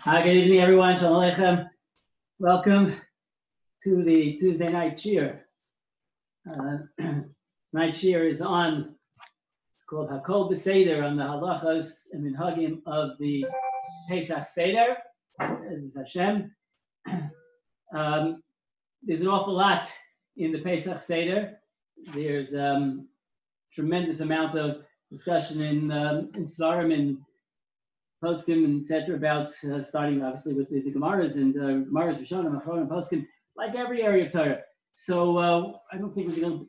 Hi, good evening, everyone. Shalom Aleichem. Welcome to the Tuesday night cheer. Night cheer is on. It's called Hakol B'Seder on the halachas and minhagim of the Pesach Seder. This is Hashem. There's an awful lot in the Pesach Seder. There's tremendous amount of discussion in Svarim and Poskim and etc. about starting obviously with the Gemaras and Gemaras, Rishonim, Achronim, Poskim, like every area of Torah. So I don't think we're going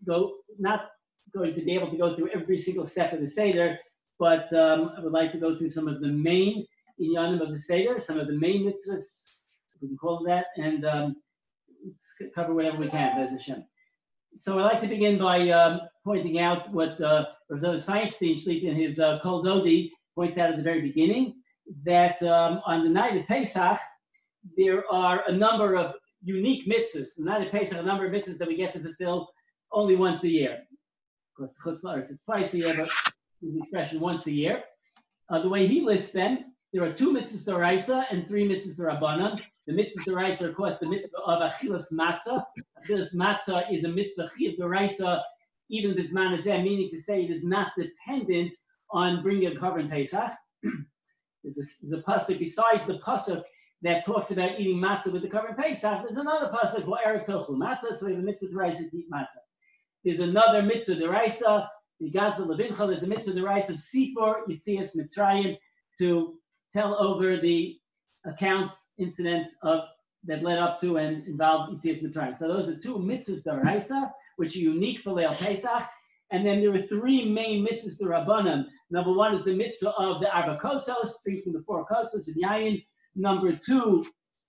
to be able to go through every single step of the Seder, but I would like to go through some of the main inyanim of the Seder, some of the main mitzvahs, if we can call it that, and let's cover whatever we can, Bez Hashem. So I'd like to begin by pointing out what Rav Zalman Feinstein, Shlita, in his Kol Dodi, points out at the very beginning, that on the night of Pesach, there are a number of unique mitzvahs. The night of Pesach, a number of mitzvahs that we get to fulfill only once a year. Of course, it's twice a year, but use the expression once a year. The way he lists them, there are 2 mitzvahs d'oraisa and 3 mitzvahs d'Rabbanan. The mitzvahs d'oraisa are, of course, the mitzvah of Achilas Matzah. Achilas Matzah is a mitzvah chiv d'oraisa, even bisman hazeh, meaning to say it is not dependent on bringing a korban Pesach. There's a pasuk besides the pasuk that talks about eating matzah with the korban Pesach. There's another pasuk called Erev Tochel Matzah, so we have a mitzvah d'oraisa to eat matzah. There's another mitzvah d'oraisa, the Gadol Levincha. There's a mitzvah d'oraisa of Sipor Yitzias Mitzrayim, to tell over the accounts, incidents of that led up to and involved Yitzias Mitzrayim. So those are 2 mitzvahs d'oraisa, which are unique for Leil Pesach. And then there are 3 main mitzvahs d'Rabbanan. Number 1 is the mitzvah of the Arba Kosos, drinking the 4 kosos of Yayin. Number 2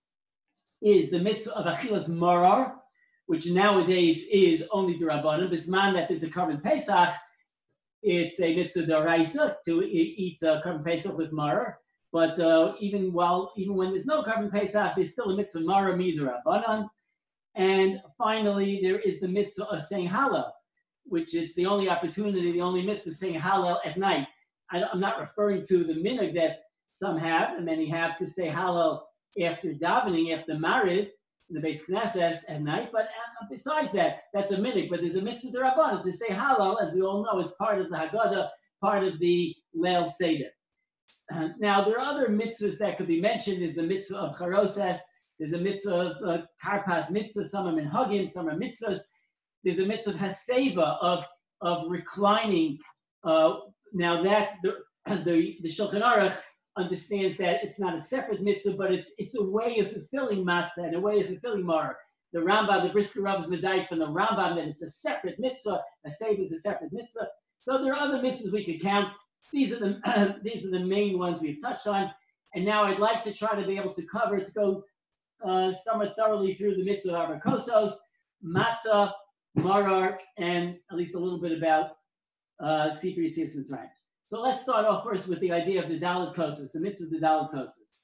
is the mitzvah of Achilas Marar, which nowadays is only d'Rabbanan. Bisman that is a korban Pesach, it's a mitzvah d'oraisa to eat korban Pesach with Marar. But even when there's no korban Pesach, there's still a mitzvah Marar d'Rabbanan. And finally, there is the mitzvah of saying Hallel, which is the only opportunity, the only mitzvah saying Hallel at night. I'm not referring to the minhag that some have, and many have, to say Hallel after davening, after Mariv, in the Beis Knesset at night. But besides that, that's a minhag. But there's a mitzvah d'Rabbanan to say Hallel, as we all know, is part of the Haggadah, part of the Leil Seder. Now, there are other mitzvahs that could be mentioned. There's the mitzvah of Charoses. There's a mitzvah of Karpas mitzvah. Some are minhagim, some are mitzvahs. There's a mitzvah of Haseva, of reclining. Now that the Shulchan Aruch understands that it's not a separate mitzvah, but it's a way of fulfilling matzah and a way of fulfilling Maror. The Rambam, the Brisker Rav is medayik from the Rambam that it's a separate mitzvah. Haseva is a separate mitzvah. So there are other mitzvahs we could count. These are the main ones we've touched on. And now I'd like to try to be able to go somewhat thoroughly through the mitzvah of Arba Kosos, matzah, Marar, and at least a little bit about Sipor Yitzias Mitzrayim. So let's start off first with the idea of the Daled Kosos, the mitzvah of the Daled Kosos.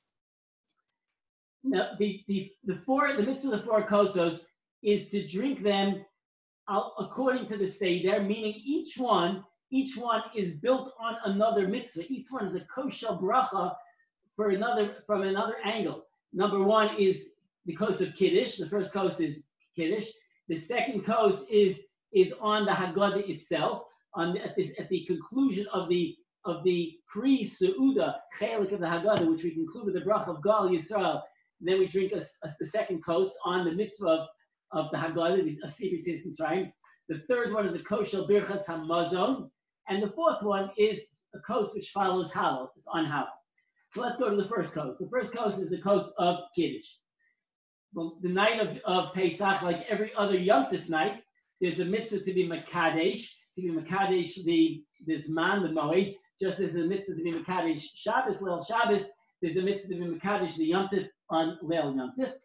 Now, the mitzvah of the 4 kosos is to drink them according to the Seder, meaning each one is built on another mitzvah. Each one is a koshel bracha from another angle. Number 1 is the kos of Kiddush. The first kos is Kiddush. The second kos is on the Haggadah itself, at the conclusion of the pre-Seuda chelik of the Haggadah, which we conclude with the bracha of Gal Yisrael. And then we drink the second kos on the mitzvah of the Haggadah of Sipor Yitzias Mitzrayim. The third one is a koshel birchas hamazon, and the fourth one is a kos which follows Hallel. It's on Hallel. So let's go to the first kos. The first kos is the kos of Kiddush. Well, the night of Pesach, like every other Yom Tov night, there's a mitzvah to be Mekadesh, the Zman, the Moed, just as there's a mitzvah to be Mekadesh Shabbos, Leil Shabbos, there's a mitzvah to be Mekadesh the Yom Tov on Leil Yom Tov.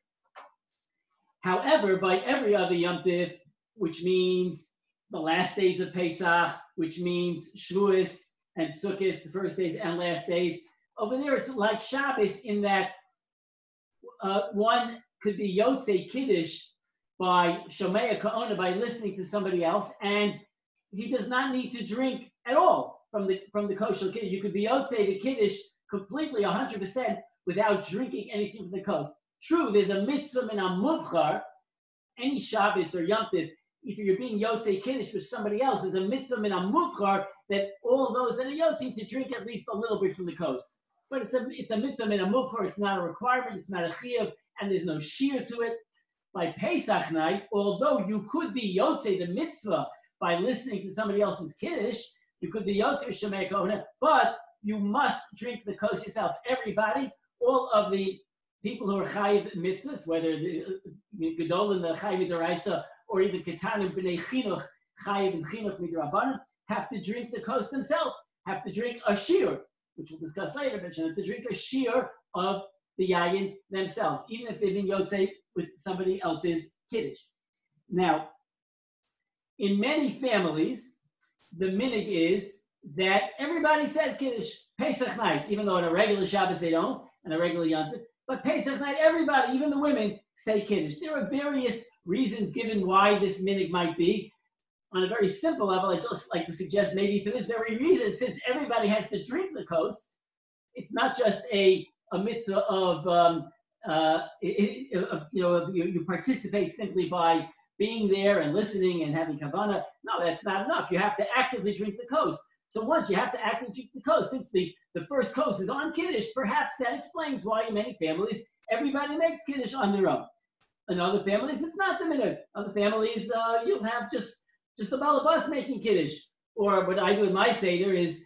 However, by every other Yom Tov, which means the last days of Pesach, which means Shavuos and Sukkot, the first days and last days, over there it's like Shabbos in that one could be Yotzei Kiddush by Shomea Ka'ona, by listening to somebody else, and he does not need to drink at all from the kosher Kiddush. You could be Yotzei the Kiddush completely 100% without drinking anything from the kos. True, there's a mitzvah min muvchar, any Shabbos or Yom Tov, if you're being Yotzei Kiddush for somebody else, there's a mitzvah min muvchar that all those that are Yotzei to drink at least a little bit from the kos. But it's a mitzvah min muvchar, it's not a requirement, it's not a chiyuv, and there's no shear to it. By Pesach night, although you could be Yotzei the mitzvah by listening to somebody else's Kiddush, you could be Yotzei Shemei Kohana, but you must drink the kos yourself. Everybody, all of the people who are chayiv mitzvahs, whether the Gedol and the chayiv d'oraisa, or even Ketanim b'nei chinuch, chayiv and chinuch midrabanan, have to drink the kos themselves, have to drink a shir, which we'll discuss later, but have to drink a shir of the yayin themselves, even if they've been yotzei with somebody else's kiddush. Now, in many families, the minig is that everybody says kiddush Pesach night, even though on a regular Shabbos they don't, and a regular Yom Tov. But Pesach night, everybody, even the women, say kiddush. There are various reasons given why this minig might be. On a very simple level, I'd just like to suggest maybe for this very reason, since everybody has to drink the kos, it's not just a mitzvah of you participate simply by being there and listening and having kavanah. No, that's not enough. You have to actively drink the kos. So once you have to actively drink the kos, since the first kos is on kiddush, perhaps that explains why in many families everybody makes kiddush on their own. In other families, it's not the minhag. Other families, you'll have just the balabas making kiddush. Or what I do in my seder is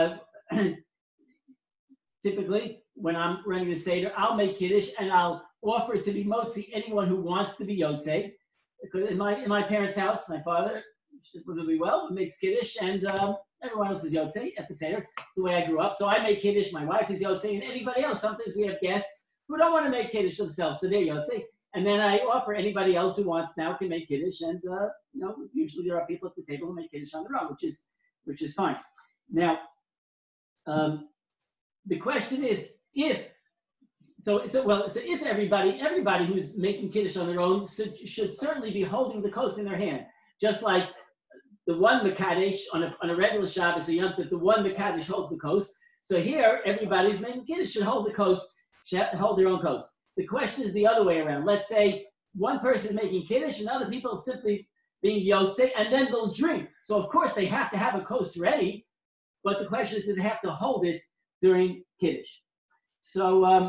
typically when I'm running the seder, I'll make kiddush and I'll offer to be motzi anyone who wants to be yotzei. Because in my parents' house, my father really well makes kiddush, and everyone else is yotzei at the seder. It's the way I grew up. So I make kiddush. My wife is yotzei, and anybody else. Sometimes we have guests who don't want to make kiddush themselves, so they're yotzei. And then I offer anybody else who wants now can make kiddush, and usually there are people at the table who make kiddush on their own, which is fine. Now, the question is if everybody who's making kiddush on their own should certainly be holding the kos in their hand, just like the one mekadesh on a regular Shabbos or Yom Tov, the one mekadesh holds the kos. So here, everybody who's making kiddush should hold the kos, should hold their own kos. The question is the other way around. Let's say one person is making kiddush and other people simply being yotzei, and then they'll drink. So of course they have to have a kos ready, but the question is, do they have to hold it during kiddush? So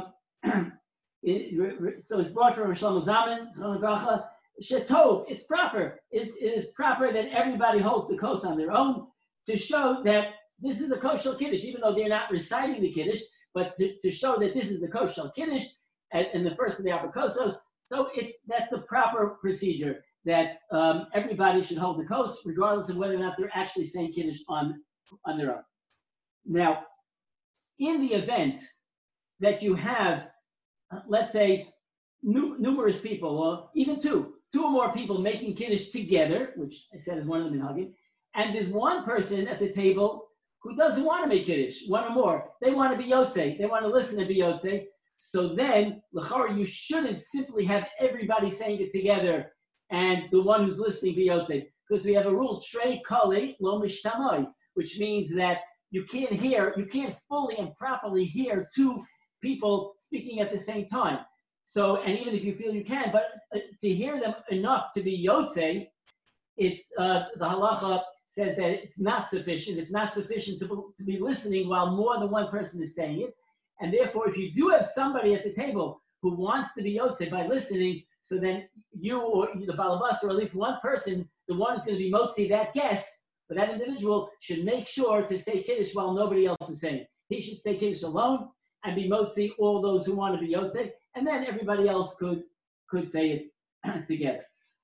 so it's brought from Shlomo Zalman, Shetov, it's proper. It is proper that everybody holds the kos on their own to show that this is a kosher kiddush, even though they're not reciting the kiddush, but to show that this is the kosher kiddush and the first of the apokosos. So that's the proper procedure, that everybody should hold the kos, regardless of whether or not they're actually saying kiddush on their own. Now, in the event that you have, let's say, numerous people, or even two or more people making kiddush together, which I said is one of the minhagim, and there's one person at the table who doesn't want to make kiddush, one or more. They want to be yotzei. They want to listen to be yotzei. So then, l'chara, you shouldn't simply have everybody saying it together and the one who's listening be yotzei, because we have a rule, trei kale lo mishtamai, which means that you can't fully and properly hear two people speaking at the same time. So, and even if you feel you can, but to hear them enough to be yotzei, it's the halacha says that it's not sufficient. It's not sufficient to be listening while more than one person is saying it. And therefore, if you do have somebody at the table who wants to be yotzei by listening, so then you or the balabas, or at least one person, the one who's going to be motzi, that guest, but that individual should make sure to say kiddush while nobody else is saying. He should say kiddush alone and be motzi all those who want to be yotzei, and then everybody else could say it together.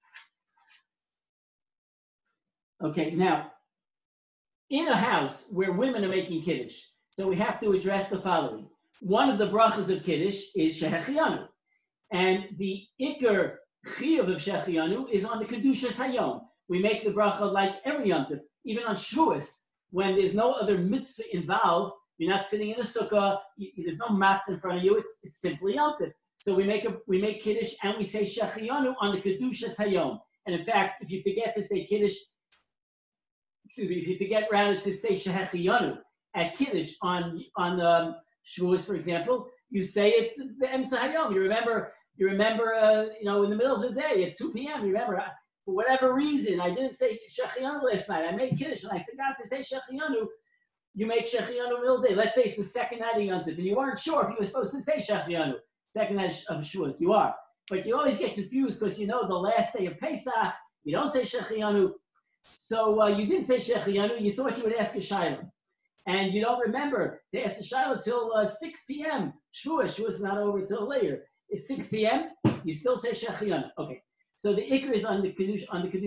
Okay, now, in a house where women are making kiddush, so we have to address the following. One of the brachas of kiddush is shehechianu, and the ikar chiyuv of shehechianu is on the kedushas hayom. We make the bracha like every Yom Tov, even on Shavuos, when there's no other mitzvah involved. You're not sitting in a sukkah. There's no matzah in front of you. It's simply Yom Tov. So we make kiddush and we say shehechianu on the kedushas hayom. And in fact, if you forget to say kiddush, if you forget rather to say shehechianu at kiddush on Shavuos, for example, you say it the Emsa Hayom. You remember, in the middle of the day at 2 p.m., you remember, for whatever reason, I didn't say Shechianu last night. I made Kiddush and I forgot to say Shechianu. You make Shechianu middle of the day. Let's say it's the second night of Yom Tov, and you weren't sure if you were supposed to say Shechianu, second night of Shavuos. You are. But you always get confused because the last day of Pesach, you don't say Shechianu. So you didn't say Shechianu. You thought you would ask a Shaila. And you don't remember to ask the Shaila till 6 p.m. Shavuos is not over till later. It's 6 p.m. You still say Shechianu. Okay. So the Ikr is on the Kiddush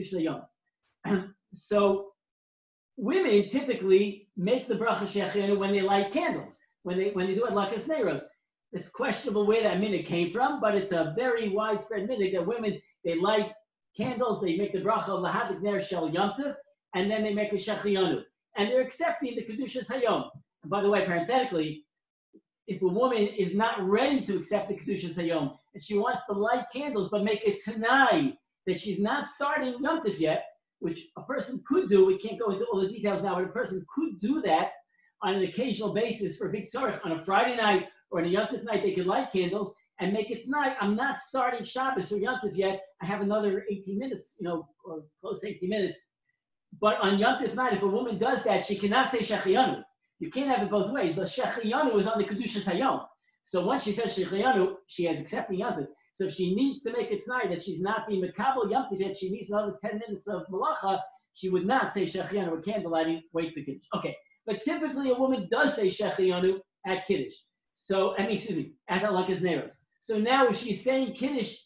Hayom. So women typically make the bracha Shechianu when they light candles, when they do Adlakas Neiros. It's questionable where that minhag came from, but it's a very widespread minhag that women, they light candles, they make the bracha of Lahadik Ner Shel Yom Tov, and then they make a Shechianu. And they're accepting the Kedushas Hayom. And by the way, parenthetically, if a woman is not ready to accept the Kedushas Hayom, and she wants to light candles, but make it Tanai, that she's not starting Yom Tov yet, which a person could do, we can't go into all the details now, but a person could do that on an occasional basis for Big Tzorich. On a Friday night or on a Yom Tov night, they could light candles and make it tonight. I'm not starting Shabbos or Yom Tov yet. I have another 18 minutes, or close to 18 minutes. But on Yom Tov night, if a woman does that, she cannot say Shechianu. You can't have it both ways. The Shechianu is on the Kedushas Hayom. So once she says Shechianu, she has accepted Yom Tov. So if she needs to make it tonight that she's not being Mekabel Yom Tov yet, she needs another 10 minutes of Malacha, she would not say Shechianu or candle lighting, wait for Kiddush. Okay, but typically a woman does say Shechianu at Kiddush. So, at Adlakas Neiros. So now if she's saying Kiddush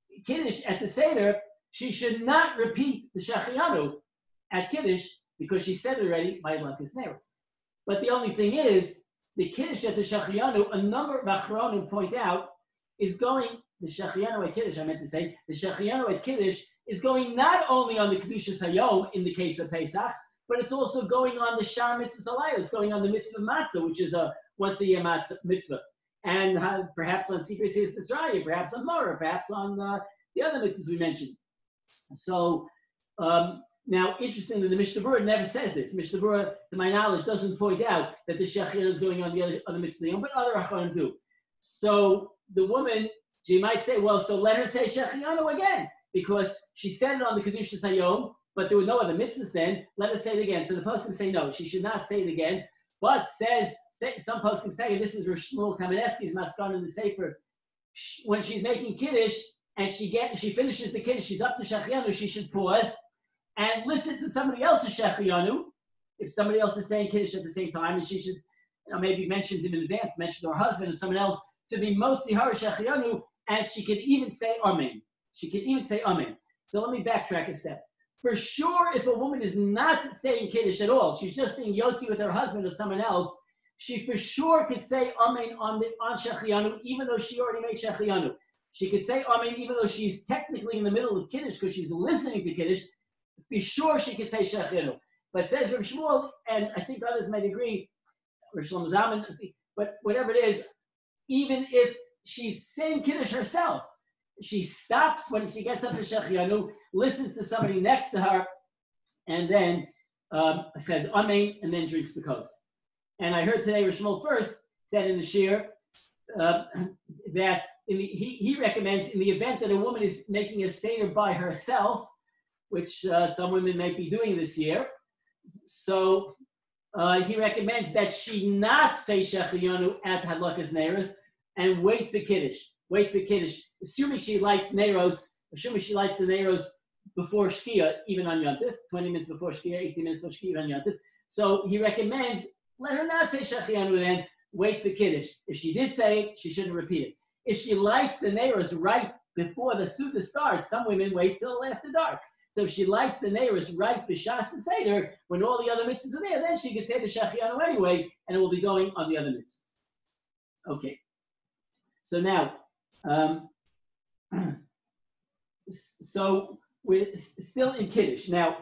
at the Seder, she should not repeat the Shechianu at Kiddush because she said it already by Adlakas Neiros. But the only thing is, the Kiddush at the Shechianu, a number of Achronim point out, is going, the Shechianu at Kiddush, the Shechianu at Kiddush is going not only on the Kedushas Hayom in the case of Pesach, but it's also going on the Shar Mitzvah Salayah. It's going on the Mitzvah Matzah, which is a once-a-year mitzvah. And perhaps on Secret Seas Mitzrayim, perhaps on Morah, perhaps on the other mitzvahs we mentioned. So, now, interestingly, the Mishnah Berurah never says this. Mishnah Berurah, to my knowledge, doesn't point out that the Shechianu is going on the other mitzvahs, but other Acharonim do. So, the woman, she might say, well, so let her say Shechianu again, because she said it on the Kedushas Hayom, but there were no other mitzvahs then. Let her say it again. So the poskim say no, she should not say it again. But some poskim say, and this is Rosh Shmuel Kamenetsky's Maskon in the Sefer, when she's making Kiddush and she finishes the Kiddush, she's up to Shechianu, she should pause and listen to somebody else's Shechianu. If somebody else is saying Kiddush at the same time, and she should maybe mention him in advance, mention to her husband or someone else to be Motzi Har Shechianu, and she could even say Amen. So let me backtrack a step. For sure, if a woman is not saying Kiddush at all, she's just being Yotzi with her husband or someone else, she for sure could say Amen on Shechianu, even though she already made Shechianu. She could say Amen even though she's technically in the middle of Kiddush because she's listening to Kiddush. For sure, she could say Shechianu. But says Rav Shmuel, and I think others might agree, Rav Shlomo Zalman, but whatever it is, even if she's saying Kiddush herself, she stops when she gets up to Shechianu, listens to somebody next to her, and then says Amen, and then drinks the kos. And I heard today Rav Shmuel first said in the shir that he recommends in the event that a woman is making a seder by herself, which some women might be doing this year, so he recommends that she not say Shechianu at Hadlakas Neiros and wait for Kiddush. Assuming she lights the Neiros before Shkia, even on Yom Tov, 20 minutes before Shkia, 18 minutes before Shkia, even on Yom Tov. So he recommends, let her not say Shechianu then, wait for Kiddush. If she did say it, she shouldn't repeat it. If she lights the Neiros right before the Suda starts, some women wait till after dark. So if she lights the Neiros right b'shas the Seder, when all the other mitzvahs are there, then she can say the Shechianu anyway, and it will be going on the other mitzvahs. Okay. So now, so we're still in Kiddush. Now,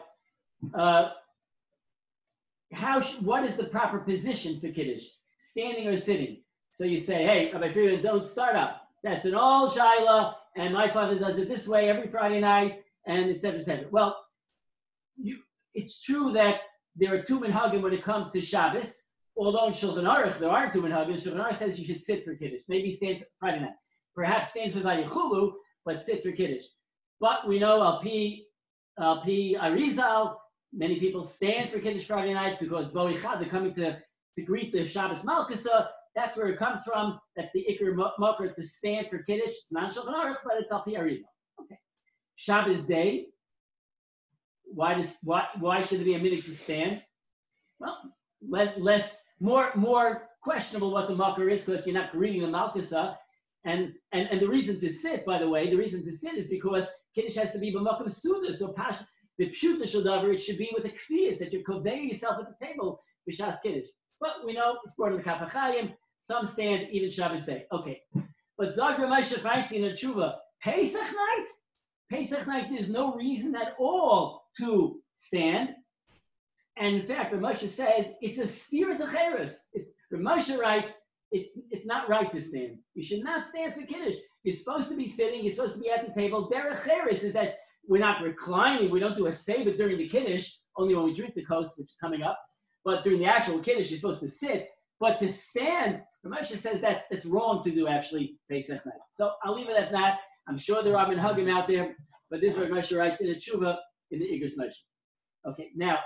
what is the proper position for Kiddush? Standing or sitting? So you say, hey, Rabbi Friedman, don't start up. That's an old Shaila, and my father does it this way every Friday night, and et cetera, et cetera. Well, it's true that there are two minhagim when it comes to Shabbos. although in Shulchan Aruch there are two minhagim, Shulchan Aruch says you should sit for Kiddush. Maybe stand for Friday night. Perhaps stand for Vayichulu, but sit for Kiddush. But we know Al Pi Arizal, many people stand for Kiddush Friday night because Boichad, they're coming to greet the Shabbos Malkusa. That's where it comes from. That's the Iker Moker to stand for Kiddush. It's not Shulchan Aruch, but it's Al Pi Arizal. Okay. Shabbos day. Why should there be a minute to stand? Well, more questionable what the Moker is because you're not greeting the Malkusa. And the reason to sit, by the way, is because Kiddush has to be b'makom suda. So the pshuta shadavar, it should be with the kfiyas that you're conveying yourself at the table b'shas Kiddush. But we know it's brought in the Kaf HaChaim. Some stand even Shabbos day. Okay, but Zag Ramosha Feinstein and Tshuva Pesach night. There's no reason at all to stand. And in fact, Ramosha says it's a steer to Cheres. Ramosha writes. It's not right to stand. You should not stand for Kiddush. You're supposed to be sitting. You're supposed to be at the table. Derech Cheres is that we're not reclining. We don't do a seder during the Kiddush, only when we drink the kos, which is coming up. But during the actual Kiddush, you're supposed to sit. But to stand, Ramosha says that it's wrong to do actually Pesach night. So I'll leave it at that. I'm sure there are minhagim out there, but this is what Ramosha writes in a tshuva in the Igros Moshe. Okay, now.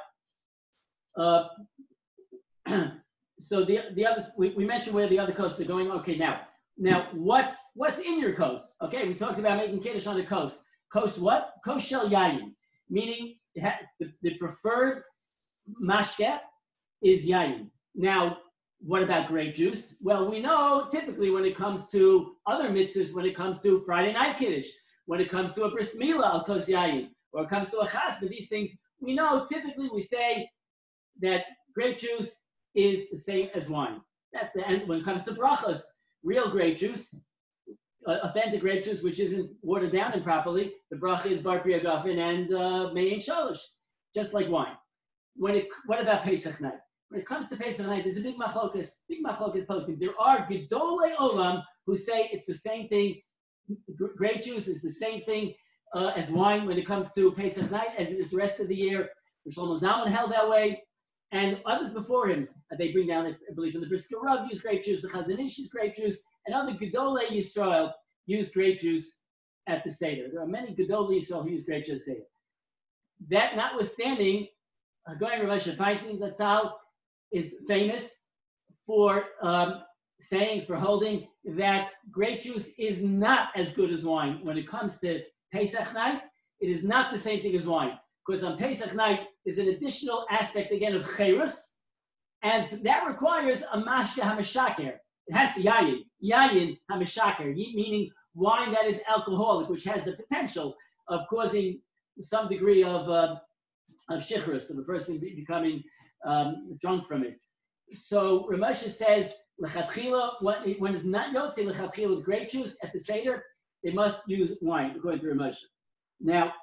So the other we mentioned where the other coasts are going. Okay, now what's in your coast? Okay, we talked about making Kiddush on the coast. Coast what? Coast shel yayin, meaning the preferred mashke is yayin. Now, what about grape juice? Well, we know typically when it comes to other mitzvahs, when it comes to Friday night Kiddush, when it comes to a bris milah al kos yayin, or it comes to a chasna, these things, we know typically we say that grape juice is the same as wine. That's the end. When it comes to brachas, real grape juice, authentic grape juice, which isn't watered down improperly, the bracha is bar priya gafin and me'ein shalosh, just like wine. What about Pesach night? When it comes to Pesach night, there's a big machlokas posting. There are gedolei olam who say it's the same thing. Grape juice is the same thing as wine when it comes to Pesach night as it is the rest of the year. Shlomo Zalman held that way. And others before him, they bring down, I believe, in the Brisker Rav use grape juice, the Chazon Ish use grape juice, and other Gedolei Yisrael use grape juice at the Seder. There are many Gedolei Yisrael who use grape juice at the Seder. That notwithstanding, Goyen Rav Moshe Feinstein Zatzal is famous for holding that grape juice is not as good as wine. When it comes to Pesach night, it is not the same thing as wine. Because on Pesach night, there's an additional aspect again of Cheres, and that requires a mashke hamashaker. It has to yayin hamashaker, meaning wine that is alcoholic, which has the potential of causing some degree of shichrus, of a person becoming drunk from it. So Ramosha says, lechatchila, when it's not yotze lechatchila with grape juice at the Seder, they must use wine, according to Ramosha. Now,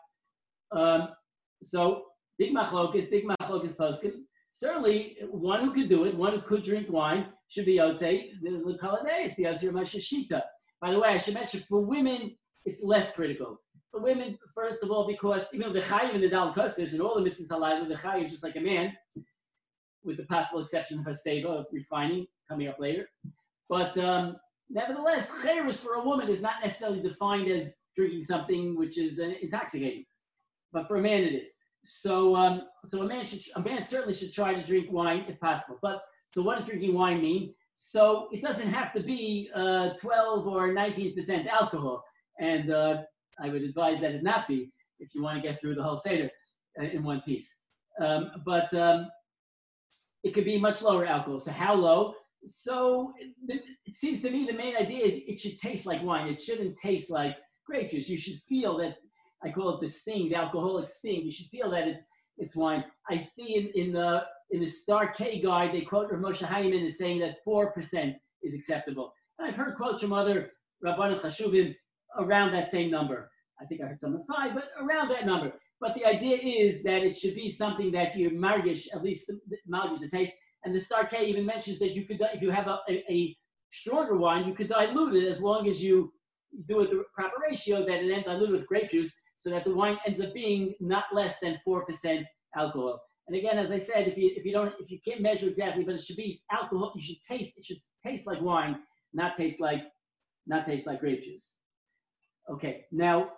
so big machlokes poskim. Certainly, one who could do it, one who could drink wine, should be yotze the kaladeis, the Azir Mashashita. By the way, I should mention for women, it's less critical. For women, first of all, because even the chayim and the dal kosses and all the mitzvahs halayla, the chayim just like a man, with the possible exception of haseva, of refining, coming up later. But nevertheless, cheres for a woman is not necessarily defined as drinking something which is intoxicating, but for a man it is. So a man certainly should try to drink wine if possible. But so what does drinking wine mean? So it doesn't have to be 12 or 19% alcohol, and I would advise that it not be if you want to get through the whole seder in one piece. But it could be much lower alcohol. So how low? So it seems to me the main idea is it should taste like wine. It shouldn't taste like grape juice. You should feel that. I call it the sting, the alcoholic sting. You should feel that it's wine. I see in the Star K guide, they quote Rav Moshe Hyman as saying that 4% is acceptable. And I've heard quotes from other Rabbanim Chashuvim around that same number. I think I heard some of 5, but around that number. But the idea is that it should be something that you margish, at least margish the taste. And the Star K even mentions that you could, if you have a stronger wine, you could dilute it as long as you do it the proper ratio, that it ends diluted with grape juice, so that the wine ends up being not less than 4% alcohol. And again, as I said, if you can't measure exactly, but it should be alcohol. It should taste like wine, not taste like grape juice. Okay, now,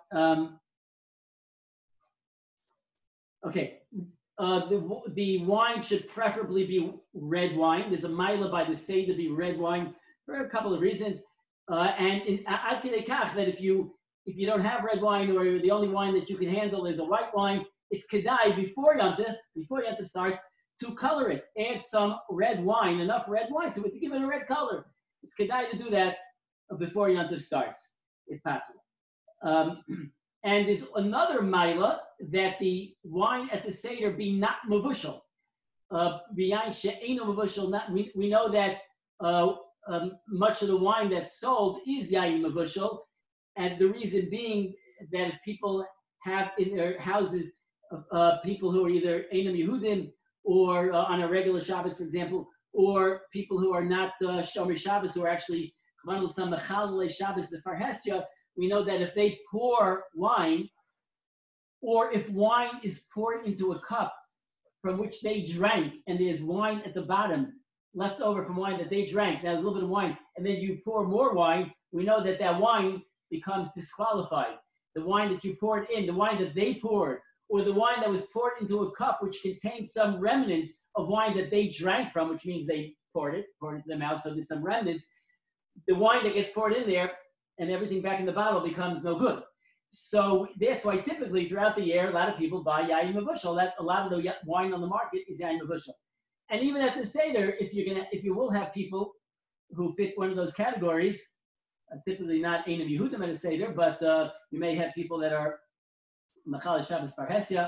the wine should preferably be red wine. There's a mila by the say to be red wine for a couple of reasons. And ad kedei kach that if you don't have red wine, or the only wine that you can handle is a white wine, it's kedai before Yom Tov starts, to color it. Add some red wine, enough red wine to it to give it a red color. It's kedai to do that before Yom Tov starts, if possible. And there's another mila that the wine at the Seder be not mavushal. We know that much of the wine that's sold is yayin mavushal, and the reason being that if people have in their houses people who are either Einam Yehudim or on a regular Shabbos, for example, or people who are not Shomer Shabbos, who are actually Shabbos b'far Hesya, we know that if they pour wine, or if wine is poured into a cup from which they drank, and there's wine at the bottom left over from wine that they drank, there's a little bit of wine, and then you pour more wine, we know that that wine becomes disqualified. The wine that you poured in, the wine that they poured, or the wine that was poured into a cup which contains some remnants of wine that they drank from, which means they poured it into their mouth, so there's some remnants. The wine that gets poured in there and everything back in the bottle becomes no good. So that's why typically throughout the year, a lot of people buy yayin mavushal. That a lot of the wine on the market is yayin mavushal. And even at the Seder, if you will have people who fit one of those categories, typically not Einam Yehudim at a Seder, but you may have people that are Machal Shabbos Bar Hesya.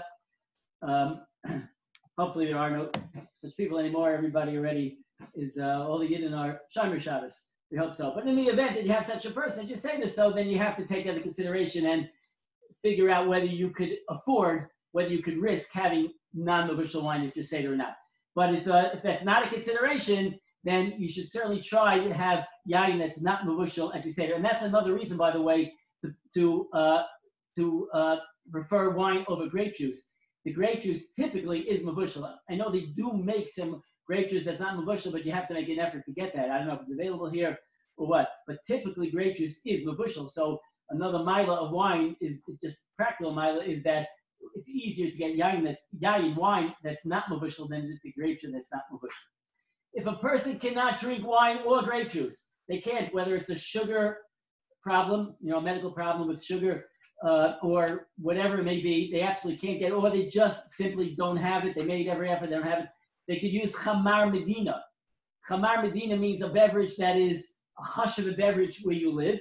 Hopefully there are no such people anymore. Everybody already is, all the Yidden are Shomer Shabbos. We hope so. But in the event that you have such a person that you say this, so then you have to take that into consideration and figure out whether you could afford, whether you could risk having non-mavushal wine at your Seder or not. But if that's not a consideration, then you should certainly try to have yayin that's not mavushal at your Seder. And that's another reason, by the way, to prefer wine over grape juice. The grape juice typically is mavushal. I know they do make some grape juice that's not mavushal, but you have to make an effort to get that. I don't know if it's available here or what, but typically grape juice is mavushal. So another mila of wine is just practical mila is that it's easier to get yayin wine that's not mavushal than it is the grape juice that's not mavushal. If a person cannot drink wine or grape juice, they can't, whether it's a sugar problem, a medical problem with sugar, or whatever it may be, they absolutely can't get it, or they just simply don't have it. They made every effort, they don't have it. They could use Chamar Medina. Chamar Medina means a beverage that is a hush of a beverage where you live.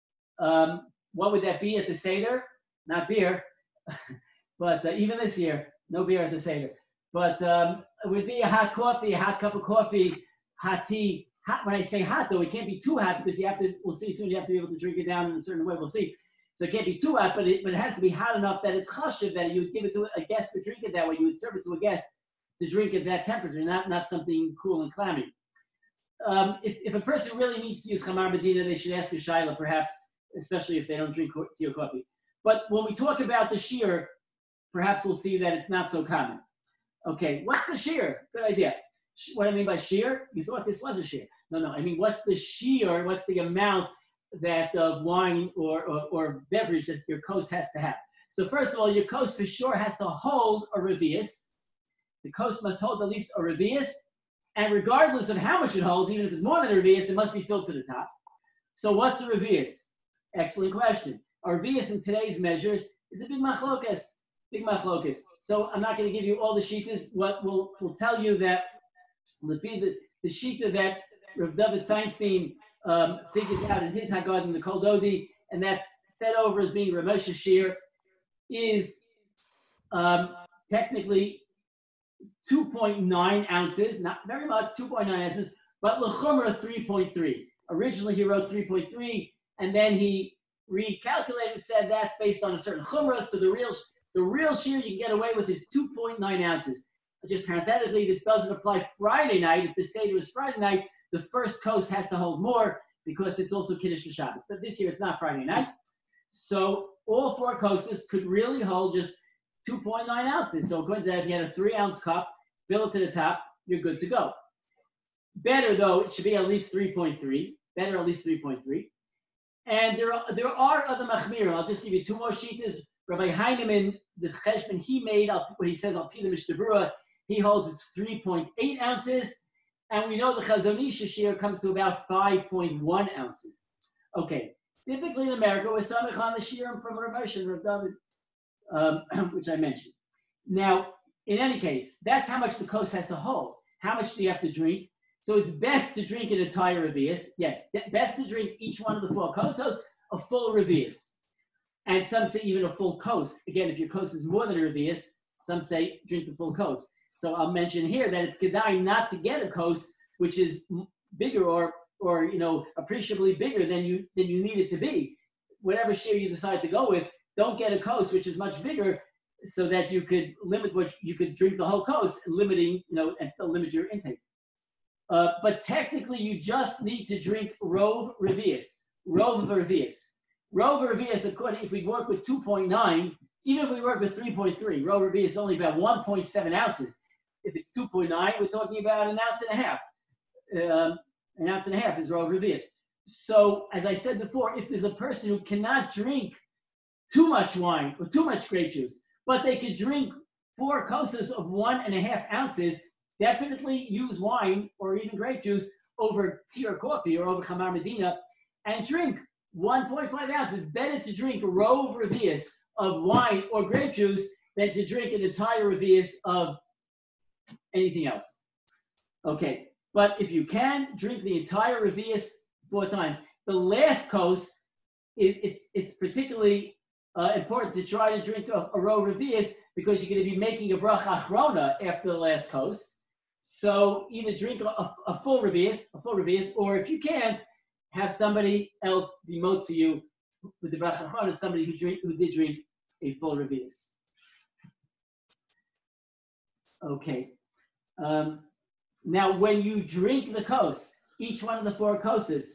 What would that be at the Seder? Not beer, but even this year, no beer at the Seder. But it would be a hot coffee, a hot cup of coffee, hot tea. Hot, when I say hot, though, it can't be too hot because we'll see soon, you have to be able to drink it down in a certain way. We'll see. So it can't be too hot, but it has to be hot enough that it's chashiv, that you would give it to a guest to drink it that way. You would serve it to a guest to drink at that temperature, not something cool and clammy. If a person really needs to use Chamar Medina, they should ask a shayla, perhaps, especially if they don't drink tea or coffee. But when we talk about the shear, perhaps we'll see that it's not so common. Okay, what's the shear? Good idea. What I mean by shear? You thought this was a shear. No. I mean, what's the shear? What's the amount that of wine or beverage that your kos has to have? So first of all, your kos for sure has to hold a revius. The kos must hold at least a revius, and regardless of how much it holds, even if it's more than a revius, it must be filled to the top. So what's a revius? Excellent question. A revius in today's measures is a big machlokas. Big machlokas. So I'm not going to give you all the shitas. What we'll tell you that the shita that Rav David Feinstein figured out in his Haggadah, the Kol Dodi, and that's set over as being Rav Moshe Shir, is technically 2.9 ounces, not very much, 2.9 ounces, but L'chumra 3.3. Originally he wrote 3.3, and then he recalculated and said that's based on a certain chumrah, so the real shear you can get away with is 2.9 ounces. Just parenthetically, this doesn't apply Friday night. If the Seder is Friday night, the first kos has to hold more because it's also Kiddush for Shabbos. But this year it's not Friday night. So all four koses could really hold just 2.9 ounces. So according to that, if you had a 3-ounce cup, fill it to the top, you're good to go. Better though, it should be at least 3.3. Better at least 3.3. And there are other machmirim. I'll just give you two more shittas. Rabbi Heinemann, the cheshbon he made, what he says, al pi the Mishnah Berurah, he holds it's 3.8 ounces. And we know the Chazon Ish share comes to about 5.1 ounces. Okay. Typically in America, we're samech on the shirim from Rav Moshe and Rav David, which I mentioned. Now, in any case, that's how much the kos has to hold. How much do you have to drink? So it's best to drink an entire revius. Yes, best to drink each one of the 4 kosos, a full revius. And some say even a full kos. Again, if your kos is more than a revius, some say drink the full kos. So I'll mention here that it's kedai not to get a kos which is bigger or appreciably bigger than you need it to be. Whatever share you decide to go with, don't get a kos which is much bigger, so that you could limit what you could drink the whole kos, limiting, and still limit your intake. But technically, you just need to drink rov revius. Rov revius. Rov revius, according, if we work with 2.9, even if we work with 3.3, rov revius is only about 1.7 ounces. If it's 2.9, we're talking about an ounce and a half. An ounce and a half is rov revius. So, as I said before, if there's a person who cannot drink too much wine or too much grape juice, but they could drink 4 kosas of 1.5 ounces, definitely use wine or even grape juice over tea or coffee or over Chamar Medina and drink 1.5 ounces. It's better to drink rov revius of wine or grape juice than to drink an entire revius of anything else. Okay, but if you can, drink the entire revius 4 times. The last kos, it's particularly important to try to drink a rov revius because you're going to be making a bracha achrona after the last kos. So either drink a full revius, or if you can't, have somebody else be motzi you with the bracha achrona, somebody who did drink a full revius. Okay. Now, when you drink the kos, each one of the 4 koses,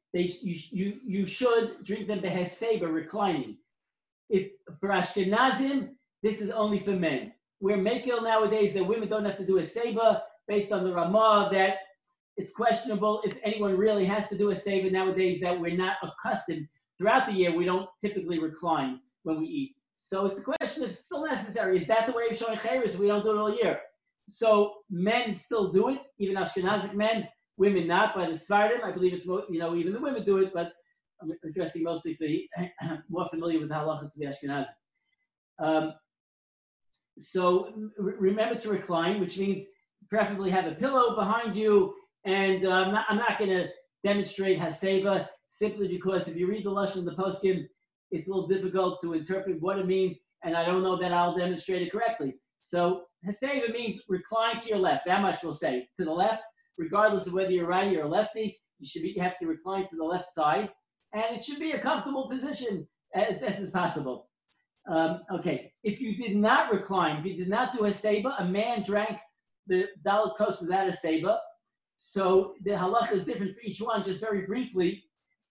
you should drink them beheseba, reclining. If for Ashkenazim, this is only for men. We're makil nowadays that women don't have to do a seba, based on the Ramah, that it's questionable if anyone really has to do a seba nowadays, that we're not accustomed. Throughout the year, we don't typically recline when we eat. So it's a question if it's still necessary. Is that the way of showing chayris? We don't do it all year. So men still do it, even Ashkenazic men, women not. By the Sfardim, I believe it's, even the women do it, but I'm addressing mostly the more familiar with the halachas to the Ashkenazi. So remember to recline, which means preferably have a pillow behind you. And I'm not going to demonstrate haseva simply because if you read the lashon of the poskim, it's a little difficult to interpret what it means, and I don't know that I'll demonstrate it correctly. So haseva means recline to your left. That much we'll say. To the left, regardless of whether you're righty or lefty, you have to recline to the left side, and it should be a comfortable position as best as possible. Okay, if you did not recline, if you did not do a seba, a man drank the daled kos without a seba. So the halacha is different for each one. Just very briefly,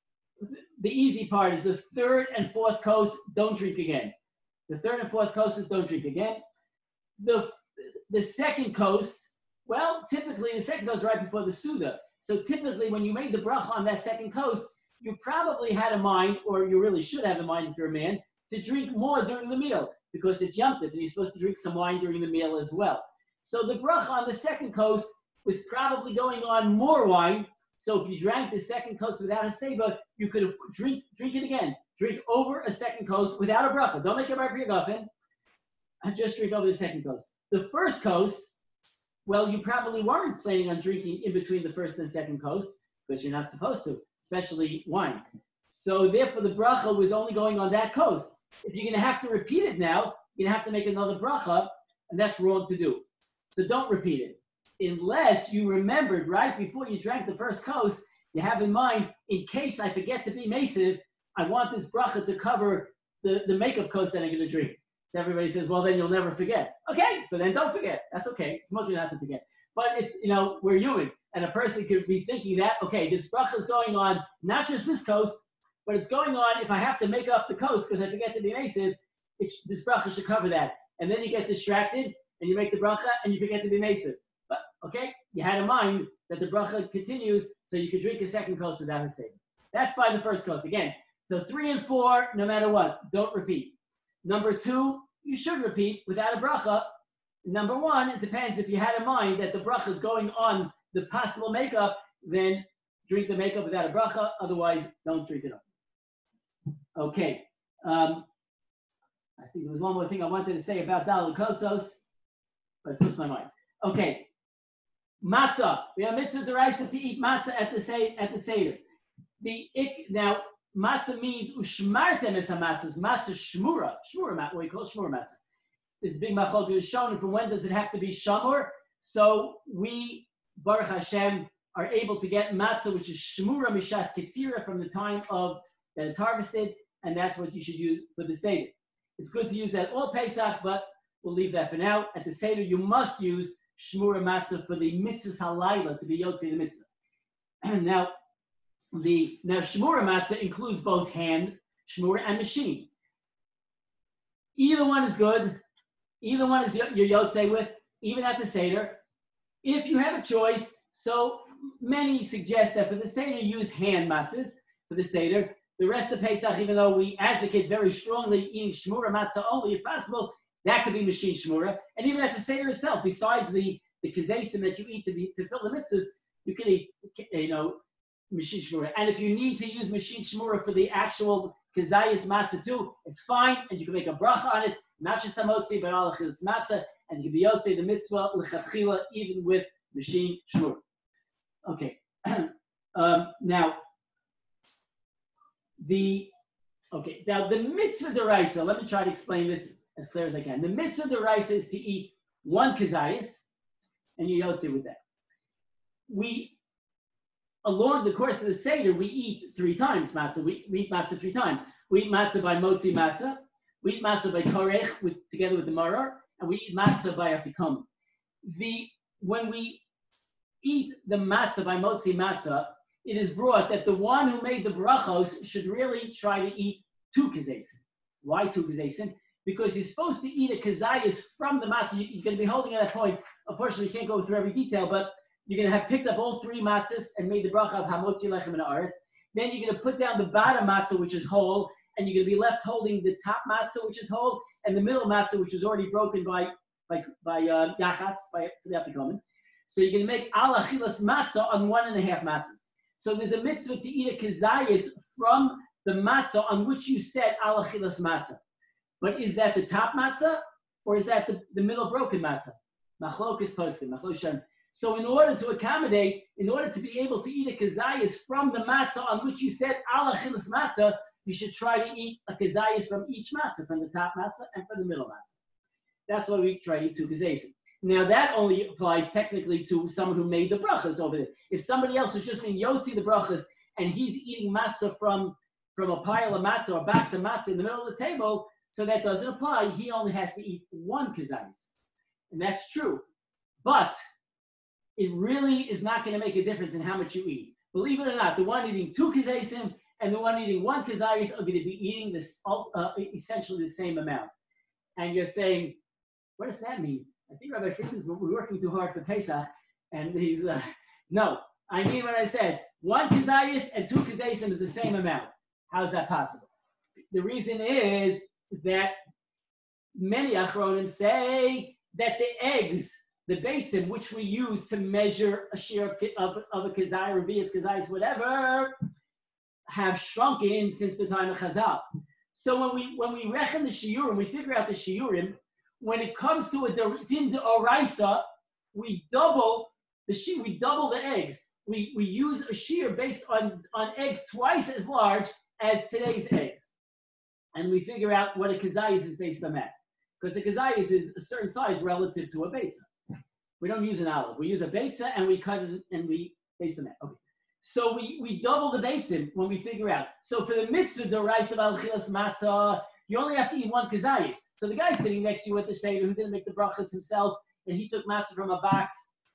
the easy part is the 3rd and 4th kos, don't drink again. The 3rd and 4th koses, don't drink again. The 2nd kos, well, typically the 2nd kos right before the Suda. So typically when you made the bracha on that 2nd kos, you probably had in mind, or you really should have in mind if you're a man, to drink more during the meal because it's Yom Tov and you're supposed to drink some wine during the meal as well. So the bracha on the 2nd kos was probably going on more wine. So if you drank the 2nd kos without a seba, you could drink it again. Drink over a 2nd kos without a bracha. Don't make it right for your guffin. Just drink over the 2nd kos. The 1st kos, well, you probably weren't planning on drinking in between the 1st and 2nd kos because you're not supposed to, especially wine. So therefore, the bracha was only going on that kos. If you're going to have to repeat it now, you're going to have to make another bracha, and that's wrong to do. So don't repeat it. Unless you remembered right before you drank the 1st kos, you have in mind, in case I forget to be masiv, I want this bracha to cover the makeup kos that I'm going to drink. So everybody says, well, then you'll never forget. Okay, so then don't forget. That's okay. It's mostly not to forget. But it's, we're human. And a person could be thinking that, okay, this bracha is going on, not just this kos, but it's going on if I have to make up the kos because I forget to be masiv, this bracha should cover that. and then you get distracted and you make the bracha and you forget to be Mesa. But okay, you had in mind that the bracha continues, so you could drink a second kos without a seder. That's by the first kos. Again, so 3 and 4, no matter what, don't repeat. Number 2, you should repeat without a bracha. Number 1, it depends. If you had in mind that the bracha is going on the possible makeup, then drink the makeup without a bracha. Otherwise, don't drink it up. Okay. I think there was one more thing I wanted to say about Daled Kosos, but it slips my mind. Okay. Matzah. We have mitzvah deraisa to eat matzah at the seder. Now, matzah means ushmartem es hamatzos. Matzah shmura. Shmura matzah. What we call shmura matzah. This big machlok is shown. And from when does it have to be shamur? So we, Baruch Hashem, are able to get matzah, which is shmura mishas ketzira, from the time of that it's harvested, and that's what you should use for the seder. It's good to use that all Pesach, but we'll leave that for now. At the seder, you must use shmura matzah for the mitzvah halayla, to be yotzei the mitzvah. Now shmura matzah includes both hand shmura and machine. Either one is good. Either one is your yotzei with, even at the seder. If you have a choice, so many suggest that for the seder, use hand matzahs for the seder. The rest of Pesach, even though we advocate very strongly eating shmura matzah only, if possible, that could be machine shmura. And even at the seder itself, besides the kazesim that you eat to fill the mitzvahs, you can eat, machine shmura. And if you need to use machine shmura for the actual kazayis matzah too, it's fine, and you can make a bracha on it, not just hamotzi, but all achilas matzah, and you can be yotzei the mitzvah l'chatchila even with machine shmura. Okay. Now the mitzvah deraisa, let me try to explain this as clear as I can. The mitzvah deraisa is to eat one kazayis, and you yotzei with that. We, along the course of the seder, we eat 3 times matzah. We eat matzah 3 times. We eat matzah by motzi matzah. We eat matzah by korech together with the maror, and we eat matzah by afikom. When we eat the matzah by motzi matzah, it is brought that the one who made the brachos should really try to eat 2 kazesim. Why 2 kazesim? Because you're supposed to eat a kazayis from the matzah. You're going to be holding at that point. Unfortunately, you can't go through every detail, but you're going to have picked up all 3 matzahs and made the bracha of hamotzi lechem and haaretz. Then you're going to put down the bottom matzah, which is whole, and you're going to be left holding the top matzah, which is whole, and the middle matzah, which is already broken by yachatz, for the afikomen. So you're going to make al achilas matzah on 1.5 matzahs. So there's a mitzvah to eat a kazayis from the matzah on which you set al achilas matzah. But is that the top matzah, or is that the middle broken matzah? Machlok is posted. So in order to accommodate, in order to be able to eat a kazayis from the matzah on which you set al achilas matzah, you should try to eat a kazayis from each matzah, from the top matzah and from the middle matzah. That's why we try to eat 2 kazayis. Now that only applies technically to someone who made the brachas over there. If somebody else is just being yotzi the brachas and he's eating matzah from a pile of matzah or box of matzah in the middle of the table, so that doesn't apply. He only has to eat 1 kazayis. And that's true. But it really is not going to make a difference in how much you eat. Believe it or not, the one eating 2 kazayisim and the one eating 1 kazayis are going to be eating this essentially the same amount. And you're saying, what does that mean? I think Rabbi Friedman's working too hard for Pesach, and he's, no. I mean what I said. 1 kazayis and 2 kazayisim is the same amount. How is that possible? The reason is that many achronim say that the eggs, the beitzim, which we use to measure a share of a kazai, or bias kazais, whatever, have shrunken since the time of Chazal. So when we reckon the shiurim, we figure out the shiurim. When it comes to a din d'oraisa, we double the eggs. We use a shear based on eggs twice as large as today's eggs. And we figure out what a kazayis is based on that. Because a kazayis is a certain size relative to a beitza. We don't use an olive. We use a beitza and we cut it and we base on that. Okay. So we double the beitzim when we figure out. So for the mitzvah d'oraisa of al-chilas matzah, you only have to eat 1 kazayis. So the guy sitting next to you at the seder who didn't make the brachas himself and he took matzah from a box,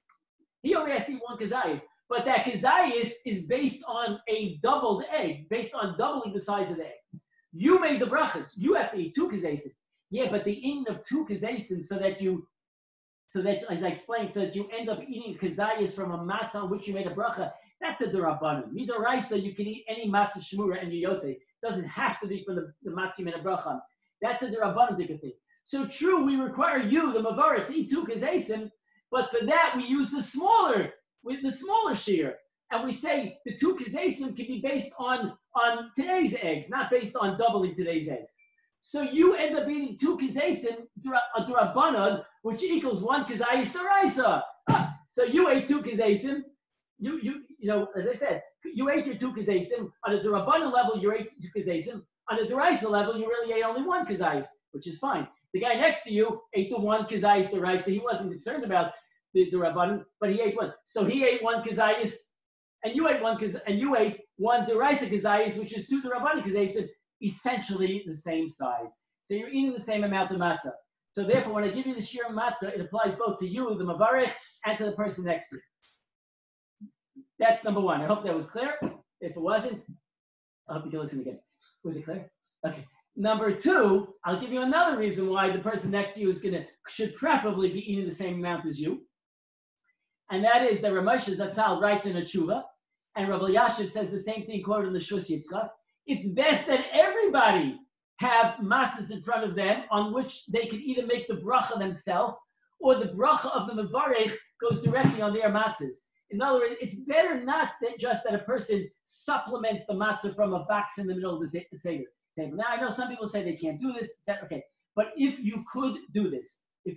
he only has to eat 1 kazayis. But that kazayis is based on a doubled egg, based on doubling the size of the egg. You made the brachas. You have to eat 2 kazayis. Yeah, but the eating of 2 kazesim so that, as I explained, so that you end up eating kazayas from a matzah on which you made a bracha, that's a derabanan. Midoraisa, you can eat any matzah shmura and yotze. It doesn't have to be from the matzah you made a bracha on. That's a derabanan thing. So true, we require you, the mavarich, to eat 2 kazesim, but for that we use the smaller shear. And we say the 2 kazesim can be based on today's eggs, not based on doubling today's eggs. So you end up eating 2 kazesim derabanan, which equals 1 kazayis deraisa. So you ate 2 kazesim. You know, as I said, you ate your 2 kazesim. On a derabanan level, you ate 2 kazesim. On a deraisa level, you really ate only 1 kazayis, which is fine. The guy next to you ate the 1 kazayis deraisa. He wasn't concerned about the derabanan, but he ate 1. So he ate 1 kazayis, and you ate 1 deraisa kazayis, which is 2 derabanan kazayis. Essentially the same size. So you're eating the same amount of matzah. So therefore, when I give you the shir of matzah, it applies both to you, the mavarich, and to the person next to you. That's number 1. I hope that was clear. If it wasn't, I hope you can listen again. Was it clear? Okay. Number 2, I'll give you another reason why the person next to you should preferably be eating the same amount as you. And that is that Rav Moshe Zatzal writes in a tshuva, and Rav Elyashiv says the same thing quoted in the Shus Yitzchak. It's best that everybody have matzahs in front of them on which they can either make the bracha themselves or the bracha of the mevarech goes directly on their matzahs. In other words, it's better not that a person supplements the matzah from a box in the middle of the seder table. Now, I know some people say they can't do this, etc. Okay, but if you could do this,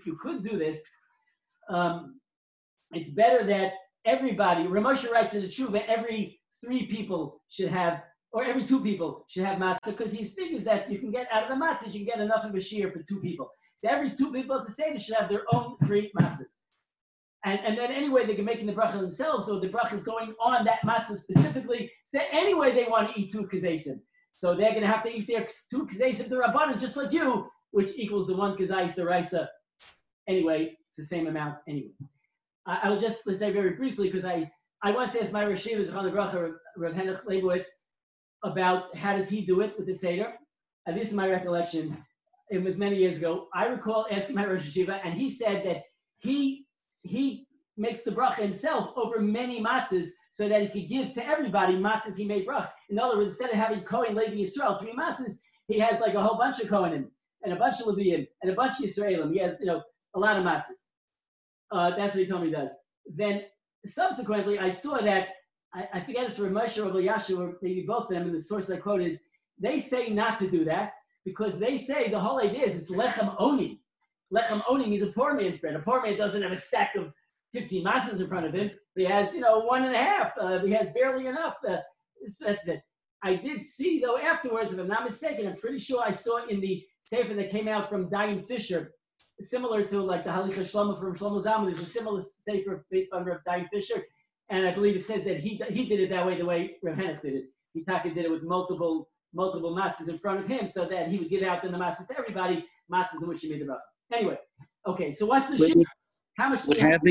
it's better that everybody, Rav Moshe writes in the tshuva, every 3 people should have, or every 2 people should have matzah, because he figures that you can get out of the matzahs, you can get enough of a shear for 2 people. So every 2 people at the seder should have their own 3 matzahs. And then anyway, they can make the bracha themselves, so the bracha is going on that matzah specifically. So anyway, they want to eat 2 kazesim. So they're going to have to eat their 2 kazesim derabanan, just like you, which equals the 1 kazayis deraisa. Anyway, it's the same amount anyway. I will just say very briefly, because I once asked my Rosh Yeshiva, Zechron Livracha, Rav Henoch Leibowitz, about how does he do it with the Seder. And this is my recollection. It was many years ago. I recall asking my Rosh Yeshiva, and he said that he makes the bracha himself over many matzahs so that he could give to everybody matzahs he made bracha. In other words, instead of having Kohen, Levi, Yisrael, 3 matzahs, he has like a whole bunch of Kohanim and a bunch of Leviim and a bunch of Yisraelim. He has, a lot of matzahs. That's what he told me he does. Then subsequently, I saw that, I forget it's Rav Moshe or Rav Elyashiv, or maybe both of them in the source I quoted, they say not to do that because they say the whole idea is it's lechem oni. Lechem oni means a poor man's bread. A poor man doesn't have a stack of 15 matzahs in front of him. He has, 1.5. He has barely enough. That's it. I did see, though, afterwards, if I'm not mistaken, I'm pretty sure I saw in the sefer that came out from Dayan Fisher, similar to like the Halicha Shlomo from Shlomo Zalman. There's a similar sefer based on Rav Dayan Fisher, and I believe it says that he did it that way, the way Rav Henoch did it. Hitaka did it with multiple matzahs in front of him, so that he would give out the matzahs to everybody, matzahs in which he made the bracha. Anyway, okay, so what's the shir? How much?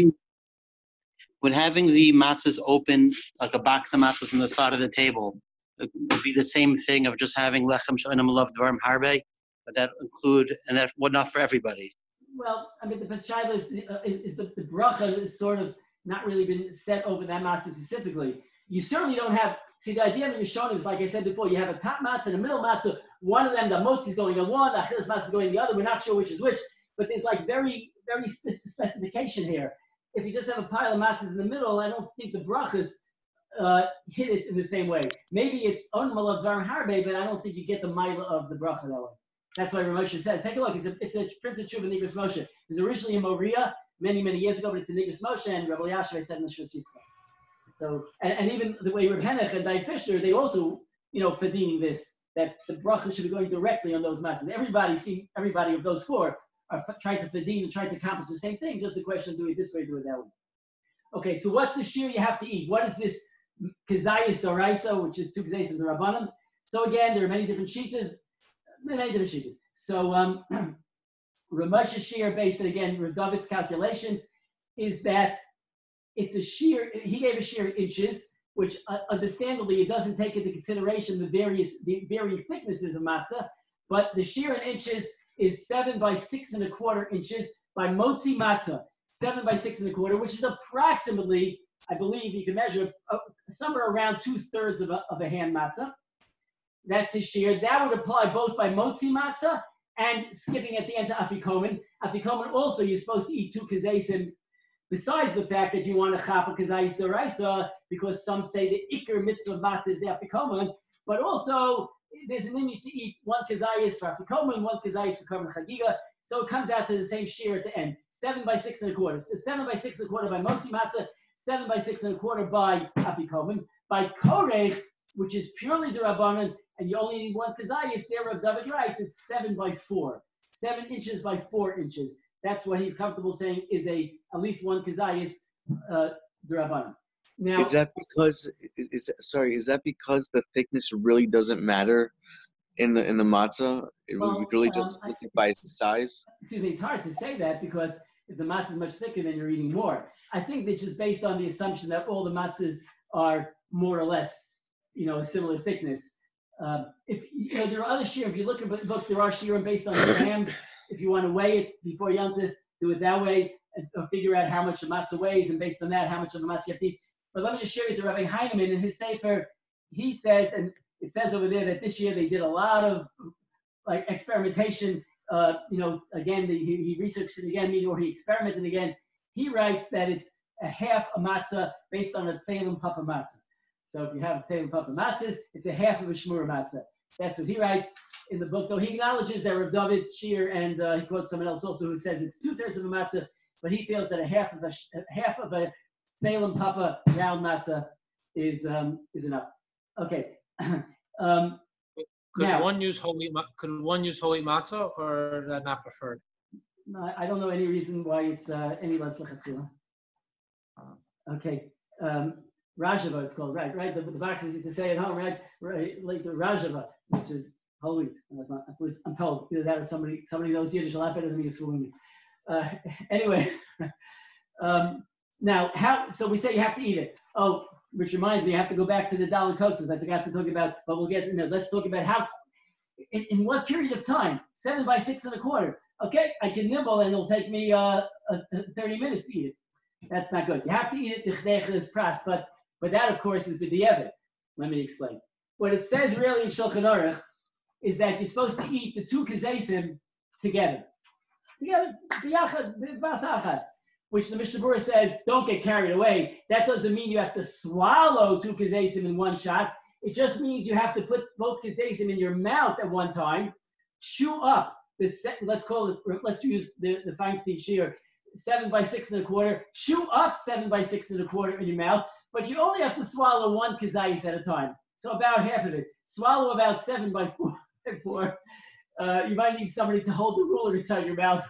Would having the matzahs open, like a box of matzahs on the side of the table, would be the same thing of just having lechem she'enam alav dvarim harbe? Would that include, and that would not for everybody? Well, I mean, the Peshaila is the bracha is sort of not really been set over that matzah specifically. You certainly don't have, see, the idea of Yishonim is, like I said before, you have a top matzah and a middle matzah. One of them, the motzi is going on one, the achilas matzah is going on the other. We're not sure which is which, but there's like very, very specification here. If you just have a pile of matzahs in the middle, I don't think the brachas hit it in the same way. Maybe it's onam alav dvarim harbe, but I don't think you get the mila of the bracha that way. That's why Rav Moshe says, take a look, it's a printed tshuva in Nigras Moshe. It was originally in Moria many, many years ago, but it's in Nigras Moshe, and Rav Elyashiv said in the Shus Yitzchak. So, and even the way Rav Henoch and Dayan Fisher, they also, fadini this, that the bracha should be going directly on those matzahs. Everybody of those 4 are trying to fadin and trying to accomplish the same thing, just a question of do it this way, do it that way. Okay, so what's the shir you have to eat? What is this kazayis doraisa, which is 2 kazayis of the Rabbanim? So again, there are many different shittas. So Rav Moshe shear, based on, again, Rav David's calculations, is that it's a shear. He gave a shear in inches, which understandably it doesn't take into consideration the varying thicknesses of matzah, but the shear in inches is 7 by 6¼ inches by motzi matzah, 7 by 6¼ which is approximately, I believe you can measure somewhere around 2/3 of a hand matzah. That's his shear. That would apply both by motzi matzah and skipping at the end to afikomen. Afikomen also, you're supposed to eat 2 kazaysim, besides the fact that you want to chapa kazayis d'oraisa, because some say the ikar mitzvah of matzah is the afikomen, but also there's an inyan to eat 1 kazayis for afikomen, 1 kazayis for korban chagiga, so it comes out to the same shear at the end, 7 by 6¼ So 7 by 6¼ by motzi matzah, 7 by 6¼ by afikomen. By korech, which is purely the rabbanon, and you only need 1 kazayis, there Rav David writes, it's 7 by 4. 7 inches by 4 inches. That's what he's comfortable saying is at least 1 kazayis d'Rabbanan. Now, is that because is that because the thickness really doesn't matter in the matzah? We really just look at by size. Excuse me, it's hard to say that because if the matzah is much thicker, then you're eating more. I think that's just based on the assumption that all the matzahs are more or less, a similar thickness. If there are other shiurim, if you look at books, there are shiurim based on grams. If you want to weigh it before Yom Tov, do it that way, or figure out how much the matzah weighs, and based on that, how much of the matzah you have to eat. But let me just share with you, Rabbi Heinemann in his sefer, he says, and it says over there that this year they did a lot of experimentation. Again, he researched it again, or he experimented again. He writes that it's a half a matzah based on a tzelem papa matzah. So if you have a tzelem papa matzahs, it's a half of a shmura matzah. That's what he writes in the book, though he acknowledges that Rav David shear, and he quotes someone else also who says it's 2/3 of a matzah, but he feels that a half of a tzelem papa round matzah is enough. Okay. Could one use holy matzah, or is that not preferred? No, I don't know any reason why it's any less lechatchila. Okay. Rajava, it's called, right? The boxes used to say at home, right? Like the Rajava, which is whole wheat. And that's at least I'm told. Either that or somebody knows Yiddish a lot better than me is fooling me. Anyway, now so we say you have to eat it. Oh, which reminds me, I have to go back to the Dalin Kosas. I forgot to talk about, but we'll get, let's talk about how, in what period of time? 7 by 6¼ Okay, I can nibble and it'll take me 30 minutes to eat it. That's not good. You have to eat it is pras, but that of course is b'diavad. Let me explain. What it says really in Shulchan Aruch is that you're supposed to eat the 2 kazaysim together, b'yachad, b'asachas, which the Mishnah Berurah says don't get carried away. That doesn't mean you have to swallow 2 kazaysim in one shot. It just means you have to put both kazaysim in your mouth at one time, chew up let's use the Feinstein shear, 7 by 6¼ chew up 7 by 6¼ in your mouth, but you only have to swallow 1 kazayis at a time. So about half of it. Swallow about 7 by 4. You might need somebody to hold the ruler inside your mouth.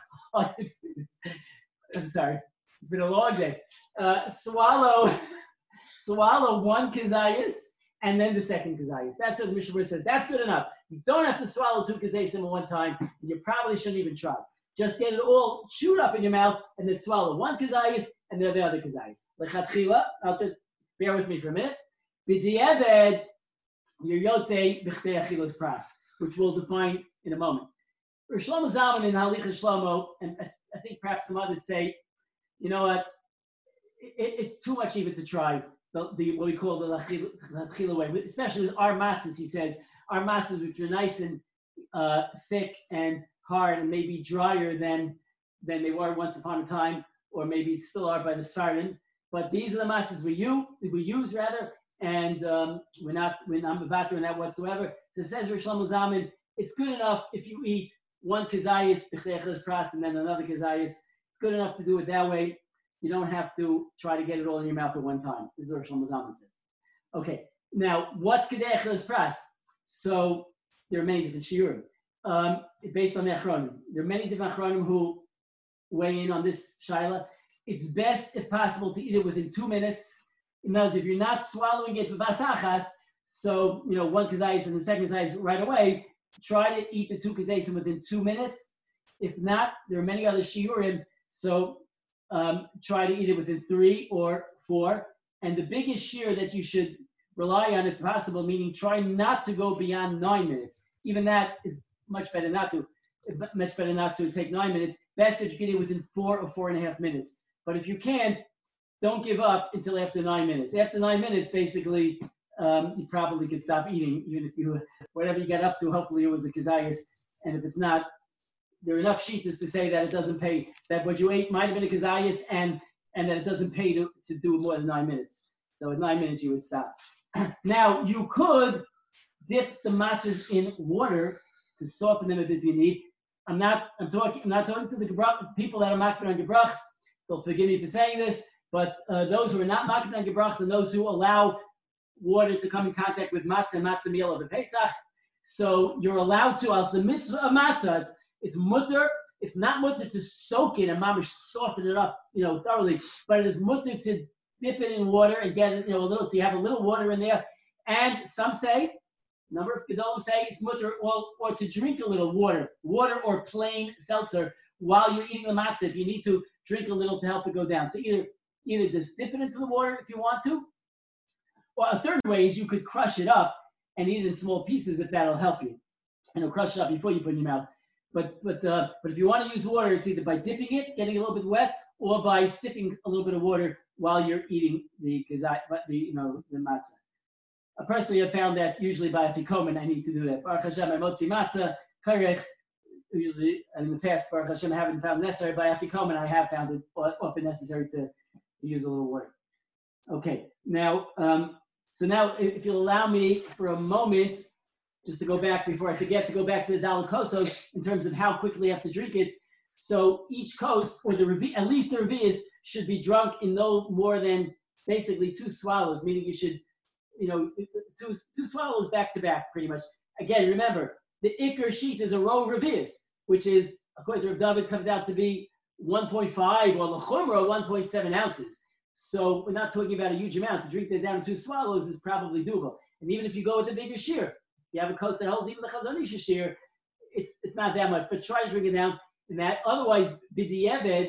I'm sorry. It's been a long day. Swallow 1 kazayis and then the second kazayis. That's what the Mishnah Berurah says. That's good enough. You don't have to swallow 2 kazayis at one time, and you probably shouldn't even try. Just get it all chewed up in your mouth and then swallow 1 kazayis and then the other kazayis. Lechatchila, I'll just bear with me for a minute. B'diavad, your yotzei b'chtei achilas pras, which we'll define in a moment. Rosh Shlomo Zalman in Halicha Shlomo, and I think perhaps some others say, you know what, it's too much even to try what we call the lechatchila way, especially with our matzahs. He says our matzahs, which are nice and thick and hard and maybe drier than they were once upon a time, or maybe still are by the Sfardim. But these are the matzahs we use, and we're not mevater in that whatsoever. So it says Rosh Shlomo Zalman, it's good enough if you eat 1 kazayis b'chtei achilas pras and then another kazayis. It's good enough to do it that way. You don't have to try to get it all in your mouth at one time. This is what Rosh Shlomo Zalman said. Okay, now what's b'chtei achilas pras? So there are many different shiurim. Based on the Achronim. There are many different Achronim who weigh in on this shaila. It's best, if possible, to eat it within 2 minutes. In other words, if you're not swallowing it b'vasachas, so 1 kazayis and the second kazayis right away, try to eat the 2 kazayis within 2 minutes. If not, there are many other shiurim, so try to eat it within 3 or 4. And the biggest shiur that you should rely on, if possible, meaning try not to go beyond 9 minutes. Even that is much better not to. much better not to take 9 minutes. Best if you can eat within 4 or 4.5 minutes. But if you can't, don't give up until after 9 minutes. After 9 minutes, basically, you probably could stop eating, even if you, whatever you get up to, hopefully it was a kazayas. And if it's not, there are enough shitas to say that it doesn't pay, that what you ate might have been a kazayas and that it doesn't pay to do more than 9 minutes. So at 9 minutes, you would stop. Now, you could dip the matzahs in water to soften them a bit if you need. I'm not talking to the people that are makbid on gebrachs. They'll forgive me for saying this, but those who are not makbid on gebrachs and those who allow water to come in contact with matzah and matzah meal of the Pesach. So you're allowed to, as the mitzvah of matzah, it's mutter. It's not mutter to soak it and mamish soften it up, thoroughly, but it is mutter to dip it in water and get it, a little, so you have a little water in there. And some say, a number of gedolim say it's mutter or to drink a little water or plain seltzer while you're eating the matzah if you need to drink a little to help it go down. So either just dip it into the water if you want to, or a third way is you could crush it up and eat it in small pieces if that'll help you. Crush it up before you put it in your mouth. But if you want to use water, it's either by dipping it, getting a little bit wet, or by sipping a little bit of water while you're eating the matzah. Personally, I found that usually by afikomen, I need to do that. Baruch Hashem, I motzi matzah, karech. Usually, in the past, Baruch Hashem, I haven't found necessary. By afikomen, I have found it often necessary to use a little water. Okay, now, so now, if you'll allow me for a moment, just to go back before I forget, to go back to the Daled Kosos in terms of how quickly you have to drink it. So each kos, or at least the revi'is, should be drunk in no more than basically 2 swallows, meaning you should, two swallows back to back, pretty much. Again, remember, the Iker sheet is a row revi'is, which is, according to Rav David, comes out to be 1.5 or l'chumra 1.7 ounces. So we're not talking about a huge amount. To drink that down in 2 swallows is probably doable. And even if you go with the bigger shear, you have a kos that holds even the Chazon Ish shear, it's not that much. But try to drink it down in that. Otherwise, b'di'eved,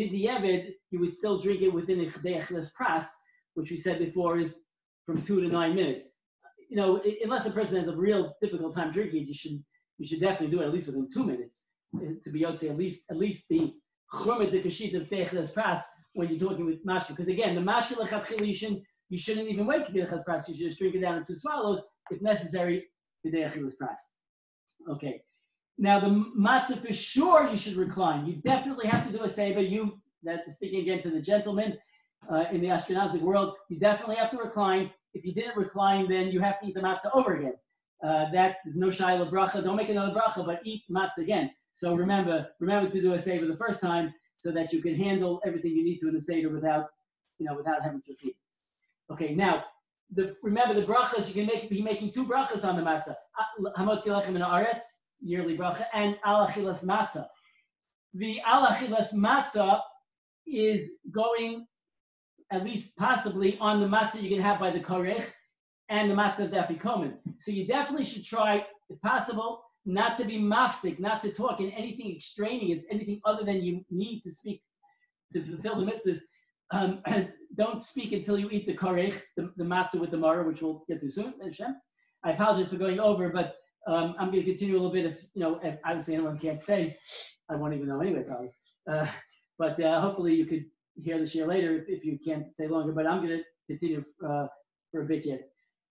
you would still drink it within a Chedei Achilas Pras, which we said before is from 2 to 9 minutes. Unless a person has a real difficult time drinking, you should definitely do it at least within 2 minutes to be able to say at least the churmet the kashit of Chedei Achilas Pras when you're talking with mashka. Because again, the mashka lechatchil you shouldn't even wait Chedei Achilas Pras. You should just drink it down in 2 swallows if necessary. Chedei Achilas Pras. Okay. Now the matzah for sure you should recline. You definitely have to do a seiva. Speaking again to the gentleman in the Ashkenazic world, you definitely have to recline. If you didn't recline, then you have to eat the matzah over again. That is no shayla bracha. Don't make another bracha, but eat matzah again. So remember to do a seder the first time, so that you can handle everything you need to in the seder without having to repeat. Okay, now remember the brachas. You can be making 2 brachas on the matzah. Hamotzi lechem min haaretz, yearly bracha, and al achilas matzah. The al achilas matzah is going, at least possibly, on the matzah you can have by the korech and the matzah of the afikomen. So you definitely should try, if possible, not to be mafsik, not to talk in anything extraneous, anything other than you need to speak to fulfill the mitzvahs. Don't speak until you eat the korech, the matzah with the maror, which we'll get to soon. I apologize for going over, but I'm going to continue a little bit. If obviously anyone can't stay, I won't even know anyway, probably. But hopefully you could hear the share later if you can't stay longer. But I'm going to continue for a bit yet.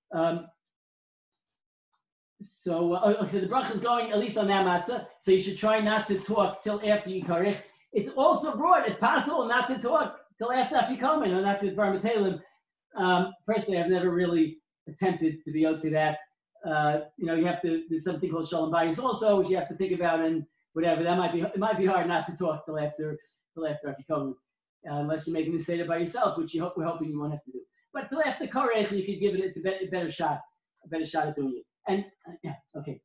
So the bracha is going at least on that matzah. So you should try not to talk till after you karich. It's also broad, if possible, not to talk till after afikomen or not to dvar matelim. Personally, I've never really attempted to be able to say that. You have to. There's something called shalom bayis also, which you have to think about and whatever. It might be hard not to talk till after afikomen, unless you're making the seder by yourself, which we're hoping you won't have to do. But till after karech, you could give it. It's a better shot at doing it. And okay.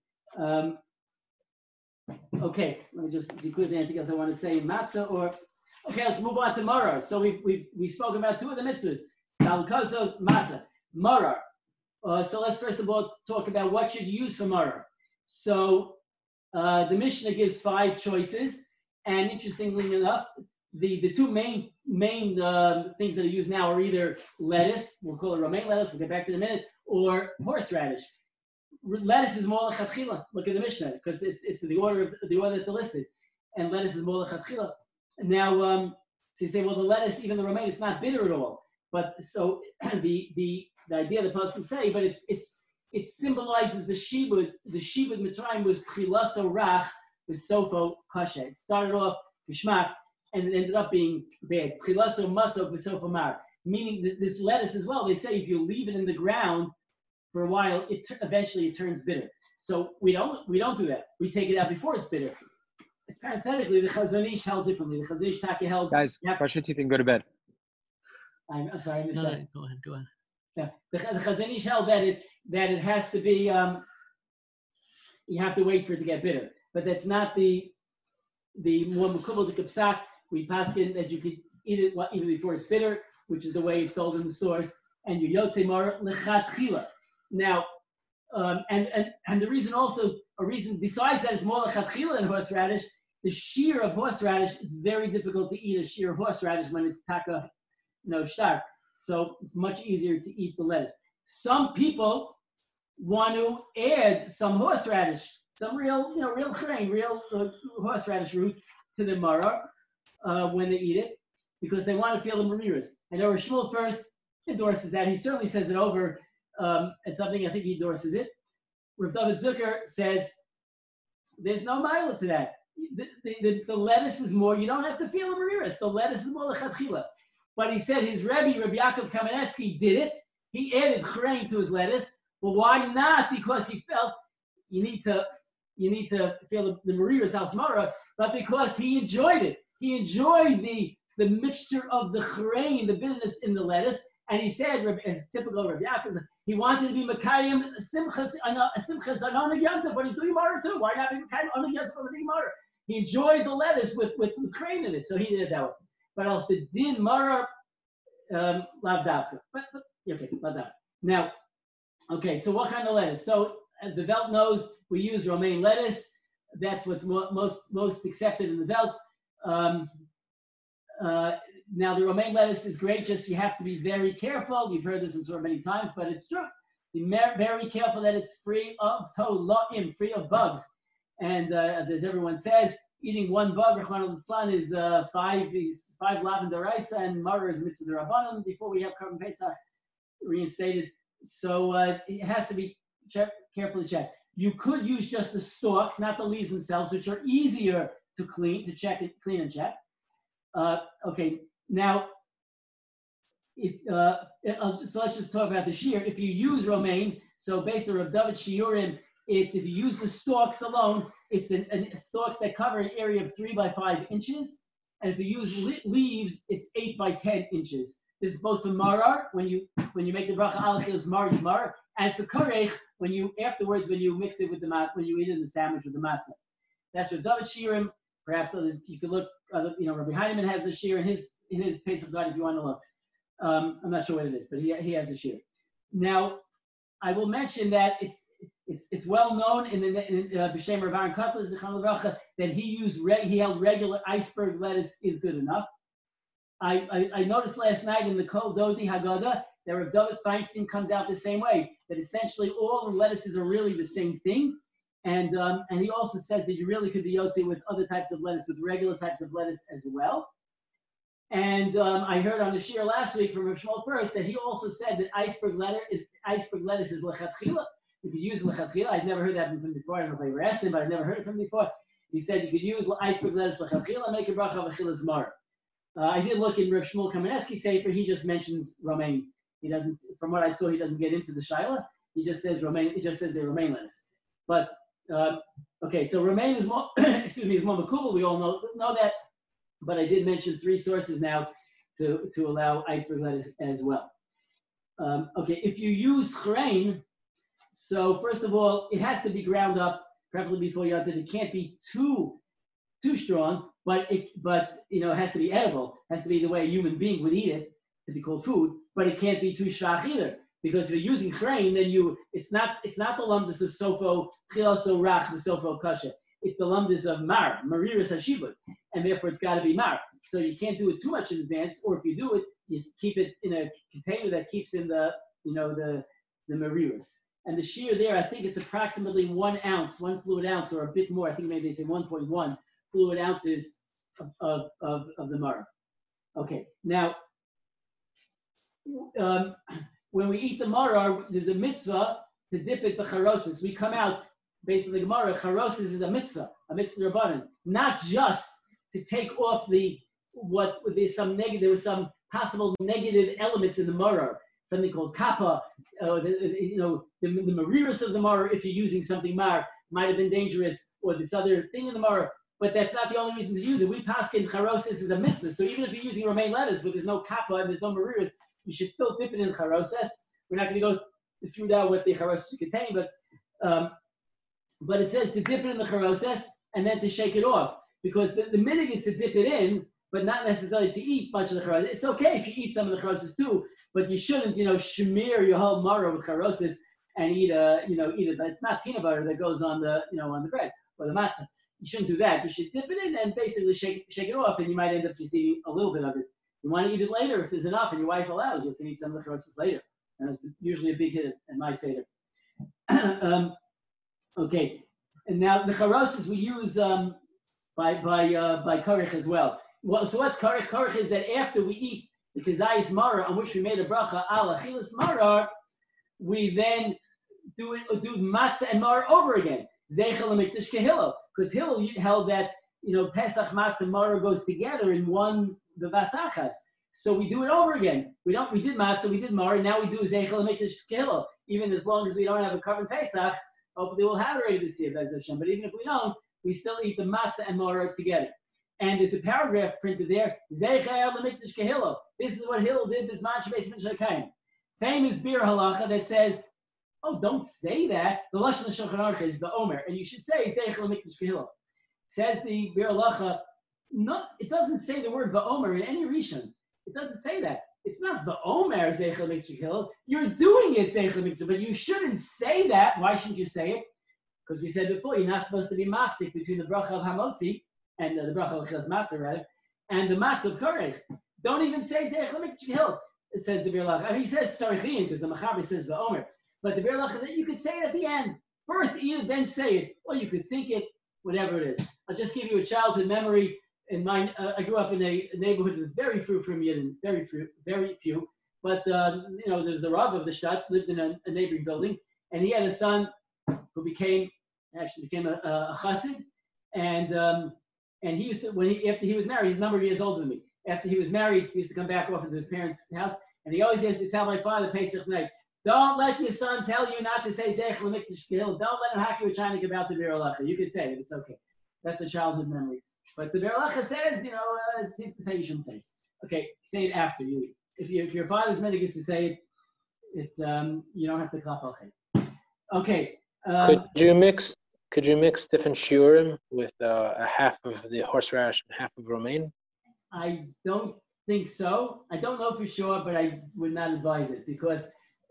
Okay, let me just see if there's anything else I want to say in matzah okay, let's move on to maror. So we've spoken about 2 of the mitzvahs, Daled Kosos, matzah, maror. So let's first of all talk about what should you use for maror. So the Mishnah gives 5 choices, and interestingly enough, the 2 main things that are used now are either lettuce, we'll call it romaine lettuce, we'll get back to it in a minute, or horseradish. lettuce is more lechatchila. Look at the Mishnah, because it's the order that they're listed, and lettuce is more lechatchila. Now, so you say, well, the lettuce, even the romaine, it's not bitter at all. But so the idea the person say, but it symbolizes the shibud. The shibud Mitzrayim was tchilaso rach v'sofo kasha. It started off b'shmak and it ended up being bad. Tchilaso masok v'sofo mar. Meaning that this lettuce as well. They say if you leave it in the ground for a while, eventually it turns bitter. So we don't do that. We take it out before it's bitter. Parenthetically, the Chazon Ish held differently. The Chazon Ish Taka held. Guys, brush your teeth and go to bed. I'm sorry, I missed that. Go ahead. Yeah, the Chazon Ish held that it has to be. You have to wait for it to get bitter, but that's not the more mekubal the kapsak. We paskin that you could eat it even before it's bitter, which is the way it's sold in the stores. And you yotze mar lechatchila. Now, and the reason also a reason besides that it's more lechatchila than horseradish. The shear of horseradish is very difficult to eat. A shear of horseradish when it's taka, stark. So it's much easier to eat the lettuce. Some people want to add some horseradish, some real grain, real horseradish root to the maror when they eat it, because they want to feel the mariras. I know Rosh Shmuel first endorses that. He certainly says it over as something. I think he endorses it. Rav David Zucker says there's no mila to that. The lettuce is more. You don't have to feel the mariras. The lettuce is more lechatchila. But he said his Rebbe, Rabbi Yaakov Kamenetsky, did it. He added chrein to his lettuce. Well, why not? Because he felt you need to feel the mariras halsmara, but because he enjoyed it. He enjoyed the mixture of the chrein, the bitterness in the lettuce. And he said, it's typical Rabbi Yaakov, he wanted to be Makayim Simchas on a Yontif, but he's doing Mara too. Why not be Makayim on a Yontif on a Mara? He enjoyed the lettuce with crane in it, so he did it that way. But else the din Mara lavdafka. But okay, lavdafka. Now, okay, so what kind of lettuce? So the Welt knows we use romaine lettuce. That's what's most accepted in the Welt. Now the romaine lettuce is great, just you have to be very careful. You've heard this so many times, but it's true. Be very careful that it's free of free of bugs. And as everyone says, eating one bug, Rachmana litzlan, is five lavender rice, and Mara is mitzvah d'Rabbanan before we have Korban Pesach reinstated. So it has to be carefully checked. You could use just the stalks, not the leaves themselves, which are easier to clean and check. Okay, now, so let's just talk about the shear. If you use romaine, so based on Rav David Shiurim, it's if you use the stalks alone, it's stalks that cover an area of 3 by 5 inches, and if you use leaves, it's 8 by 10 inches. This is both for marar when you make the bracha alachil mar, and for karech when you mix it with when you eat it in the sandwich with the matzah. That's Rav David Shiurim. Perhaps you could look. Rabbi Heinemann has a shear in his Pesach guide if you want to look. I'm not sure what it is, but he has a shear. Now, I will mention that it's well known in B'Shem Rav Aaron Kotler that he held regular iceberg lettuce is good enough. I noticed last night in the Kol Dodi Haggadah that Rav David Feinstein comes out the same way, that essentially all the lettuces are really the same thing. And he also says that you really could be yotze with other types of lettuce, with regular types of lettuce as well. And I heard on the shir last week from Rav Shmuel first that he also said that iceberg lettuce is lechatchila. You could use lechatchila. I'd never heard that from him before. I don't know if I ever asked him, but I've never heard it from him before. He said you could use iceberg lettuce lechatchila, make a bracha of achilas mar. I did look in Rav Shmuel Kamenetsky Sefer. He just mentions romaine. He doesn't, from what I saw, he doesn't get into the shaila. He just says romaine. He just says they're romaine lettuce. But okay, so romaine is more, is more makubal. We all know that. But I did mention 3 sources now to allow iceberg lettuce as well. Okay, if you use chrein, so first of all, it has to be ground up, preferably before you it can't be too strong, but it has to be edible. It has to be the way a human being would eat it to be called food, but it can't be too shvach either. Because if you're using chrein, then it's not the lumdus of sofo chilaso rach, the sofo kasha. It's the lumdus of mariras hashibud, and therefore it's got to be mar. So you can't do it too much in advance, or if you do it, you keep it in a container that keeps in the mariras. And the shear there, I think it's approximately 1 ounce, 1 fluid ounce, or a bit more. I think maybe they say 1.1 fluid ounces of the maror. Okay, now, when we eat the maror, there's a mitzvah to dip it b'charosis. We come out, based on the Gemara, charosis is a mitzvah rabbanan, not just to take off there was some possible negative elements in the maror, something called kappa, the mariris of the maror, if you're using something mar, might have been dangerous, or this other thing in the maror, but that's not the only reason to use it. We paskin charosis is a mitzvah, so even if you're using romaine lettuce, where there's no kappa and there's no mariris, you should still dip it in charoses. We're not going to go through now what the charoses contain, but it says to dip it in the charoses and then to shake it off, because the minig is to dip it in, but not necessarily to eat much of the charoses. It's okay if you eat some of the charoses too, but you shouldn't, smear your whole maror with charoses and eat it. But it's not peanut butter that goes on the bread or the matzah. You shouldn't do that. You should dip it in and basically shake it off, and you might end up just eating a little bit of it. You want to eat it later if there's enough, and your wife allows. You can eat some of the charoses later, and it's usually a big hit in my seder. Okay, and now the charoses we use by karich as well. So what's karich? Karich is that after we eat the kazayis maror, on which we made a bracha al achilas maror, we then do matzah and maror over again. Zeichel l'mikdash kehillel, because Hillel held that Pesach matzah and maror goes together in one bevasachas. So we do it over again. We did matzah, we did maror, now we do zeichel l'mikdash kehillel. Even as long as we don't have a carbon Pesach, hopefully we'll have it already this year, Bez Hashem. But even if we don't, we still eat the matzah and maror together. And there's a paragraph printed there. Zeichel l'mikdash kehillel. This is what Hillel did. Bisman shebeis minshakayim. Famous beer halacha that says, "Oh, don't say that." The lashon of Shulchan Aruch is the Omer, and you should say zeichel l'mikdash kehillel. Says the beer halacha. No, it doesn't say the word va'omer in any rishon. It doesn't say that. It's not va'omer zeichel l'mikdash kehillel. You're doing it zeichel l'mikdash, but you shouldn't say that. Why shouldn't you say it? Because we said before, you're not supposed to be mafsik between the bracha of hamotzi and the bracha of chaz matzah, rather, and the matzah of korech. Don't even say zeichel l'mikdash kehillel. It says the beer halacha. I mean, he says tzarichin because the Machaber says va'omer, but the beer halacha says you could say it at the end. First eat it, then say it, or you could think it, whatever it is. I'll just give you a childhood memory. In mine, I grew up in a neighborhood with very few from Yidden, very few. But there's the Rav of the Shtat, lived in a neighboring building, and he had a son who became a chassid, and he used to after he was married, he's a number of years older than me. After he was married, he used to come back often to his parents' house, and he always used to tell my father Pesach night, "Don't let your son tell you not to say zeichel l'mikdash kehillel. Don't let him hack you a chinik about the beer halacha. You could say it; it's okay." That's a childhood memory. But the beer halacha says, it seems to say you shouldn't say it. Okay, say it after you eat. If your father's minhag is to say it, you don't have to klap al chay. Okay. Could you mix different shiurim with a half of the horseradish and half of romaine? I don't think so. I don't know for sure, but I would not advise it because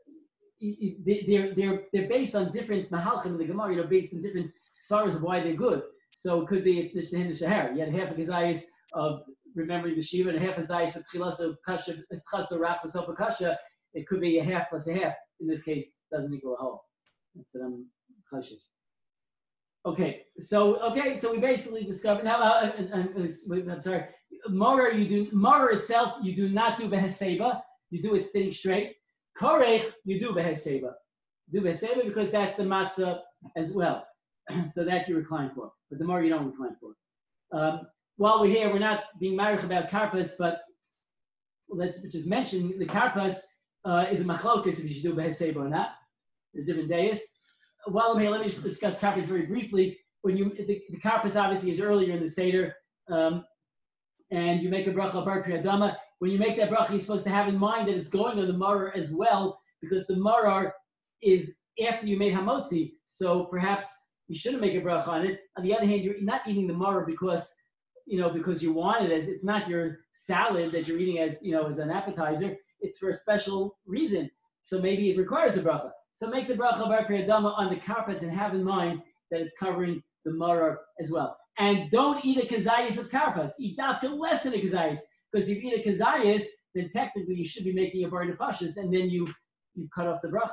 they're based on different mahalchim in the Gemara. Based on different stars of why they're good. So it could be it's nishtahin shahar. You had half a gazayis of remembering the shiva and a half a zayis of tchilas of kasha, tchas of rachas of kasha. It could be a half plus a half. In this case, doesn't equal a whole. That's chashish. Okay, so we basically discovered now. I'm sorry. Maror itself, you do not do beheseba. You do it sitting straight. Korech, you do beheseba. Do beheseba because that's the matzah as well. So that you recline for, but the more you don't recline for. While we're here, we're not being married about karpas, but let's just mention the karpas is a machlokas if you should do beheseba or not. They're different days. While I'm here, let me just discuss karpas very briefly. When the karpas obviously is earlier in the seder, and you make a bracha bar priyadama. When you make that bracha, you're supposed to have in mind that it's going on the maror as well, because the maror is after you made hamotzi. So perhaps you shouldn't make a bracha on it. On the other hand, you're not eating the maror because you want it as it's not your salad that you're eating as as an appetizer. It's for a special reason. So maybe it requires a bracha. So make the bracha bar priyadama on the karpas and have in mind that it's covering the maror as well. And don't eat a kazayis of karpas. Eat dafka less than a kazayis, because if you eat a kazayis, then technically you should be making a bar nefashis, and then you cut off the bracha.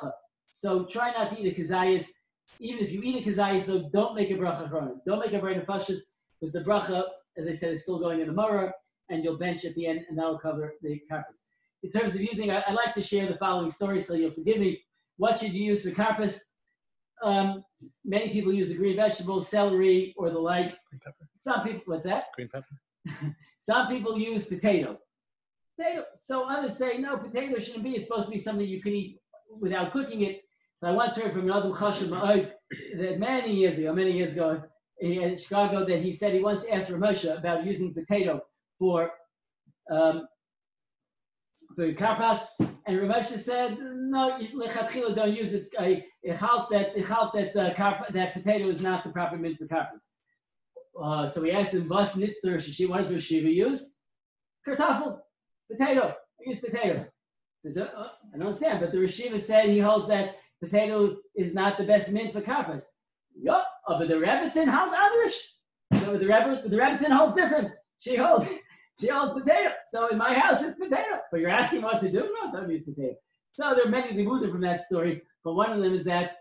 So try not to eat a kazayas. Even if you eat a kazayas, though, don't make a bracha achrona. Don't make a bracha nefashis, because the bracha, as I said, is still going in the maror, and you'll bench at the end, and that'll cover the karpas. In terms of using, I'd like to share the following story, so you'll forgive me. What should you use for karpas? Many people use the green vegetables, celery, or the like. Some people, what's that? Green pepper. Some people use potato. So others say, no, potato shouldn't be. It's supposed to be something you can eat without cooking it. So I once heard from Adam Chashav Ma'od that many years ago, in Chicago, that he said he wants to ask Ramosha about using potato for karpas, and Ramosha said, no, lechatchila don't use it. That potato is not the proper mint for karpas. So we asked him, what does Rosh Shiva use? Kartoffel, potato. I use potato. He said, I don't understand, but the Rosh Shiva said he holds that potato is not the best mint for karpas. Yup, but the Rebbetzin holds otherish. So the Rebbetzin holds different. She holds potato. So in my house, it's potato. But you're asking what to do? No, don't use potato. So there are many libudim from that story. But one of them is that,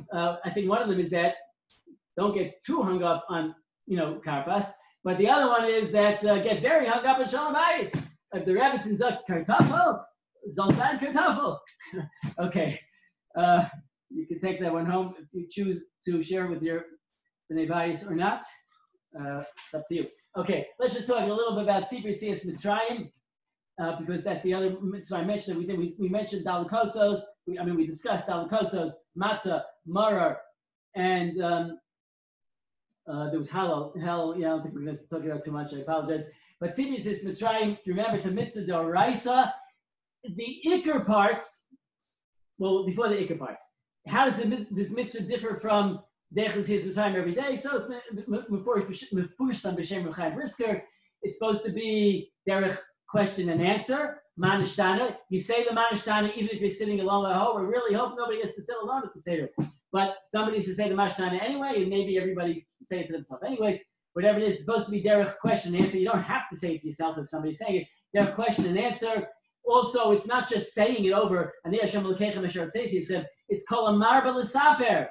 don't get too hung up on, karpas. But the other one is that get very hung up on shalom bayis. If the Rebbetzin zok kartoffel, zoltan kartoffel. Okay. You can take that one home if you choose to share with your bnei bayis or not. It's up to you. Okay, let's just talk a little bit about Sipur Yetzias Mitzrayim, because that's the other mitzvah I mentioned. We mentioned dalikosos. We discussed dalikosos, matzah, maror, and there was halal. I don't think we're going to talk about too much. I apologize. But Sipur Yetzias Mitzrayim, remember, it's a mitzvah d'oraisa. The ikar parts. Well, before the ikar parts, how does this mitzvah differ from Zeichel Yetzias Mitzrayim every day? So it's Mefursam B'Shem Reb Chaim Brisker. It's supposed to be derech question and answer. Manishtana. You say the Manishtana even if you're sitting alone at home. We really hope nobody has to sit alone at the Seder. But somebody should say the Manishtana anyway, and maybe everybody say it to themselves anyway. Whatever it is, it's supposed to be derech question and answer. You don't have to say it to yourself if somebody's saying it. Derech question and answer. Also, it's not just saying it over. Ani Hashem Elokeichem Asher Tzesi. It said it's kol amar b'lesaper.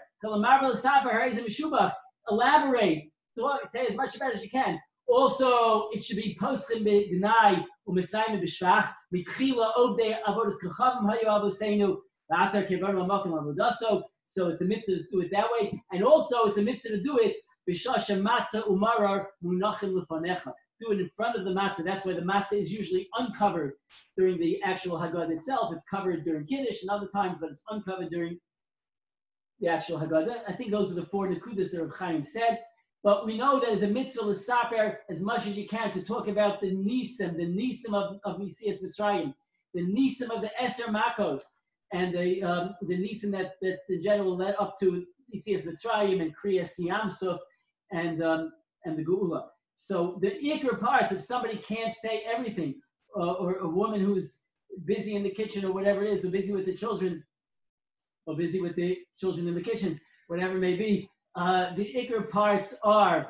Elaborate. Say as much about it as you can. Also, it should be postim b'gnai u'mesayim b'shvach mitchila ovdei avodas kachavim hayu avoseinu la'atar kevarim ha'makom avodaso. So it's a mitzvah to do it that way, and also it's a mitzvah to do it b'shasha matzah umarar munachim lefanecha. Do it in front of the matzah. That's why the matzah is usually uncovered during the actual Haggadah itself. It's covered during Kiddush and other times, but it's uncovered during the actual Haggadah. I think those are the four nekudas that Reb Chaim said. But we know that as a mitzvah l'saper as much as you can to talk about the nisim of Yetzias Mitzrayim, the nisim of the Eser Makos, and the nisim that in general led up to Yetzias Mitzrayim and Kriyas Yam Suf and the Geula. So the ikar parts, if somebody can't say everything, or a woman who's busy in the kitchen or whatever it is, or busy with the children, or busy with the children in the kitchen, whatever it may be, the ikar parts are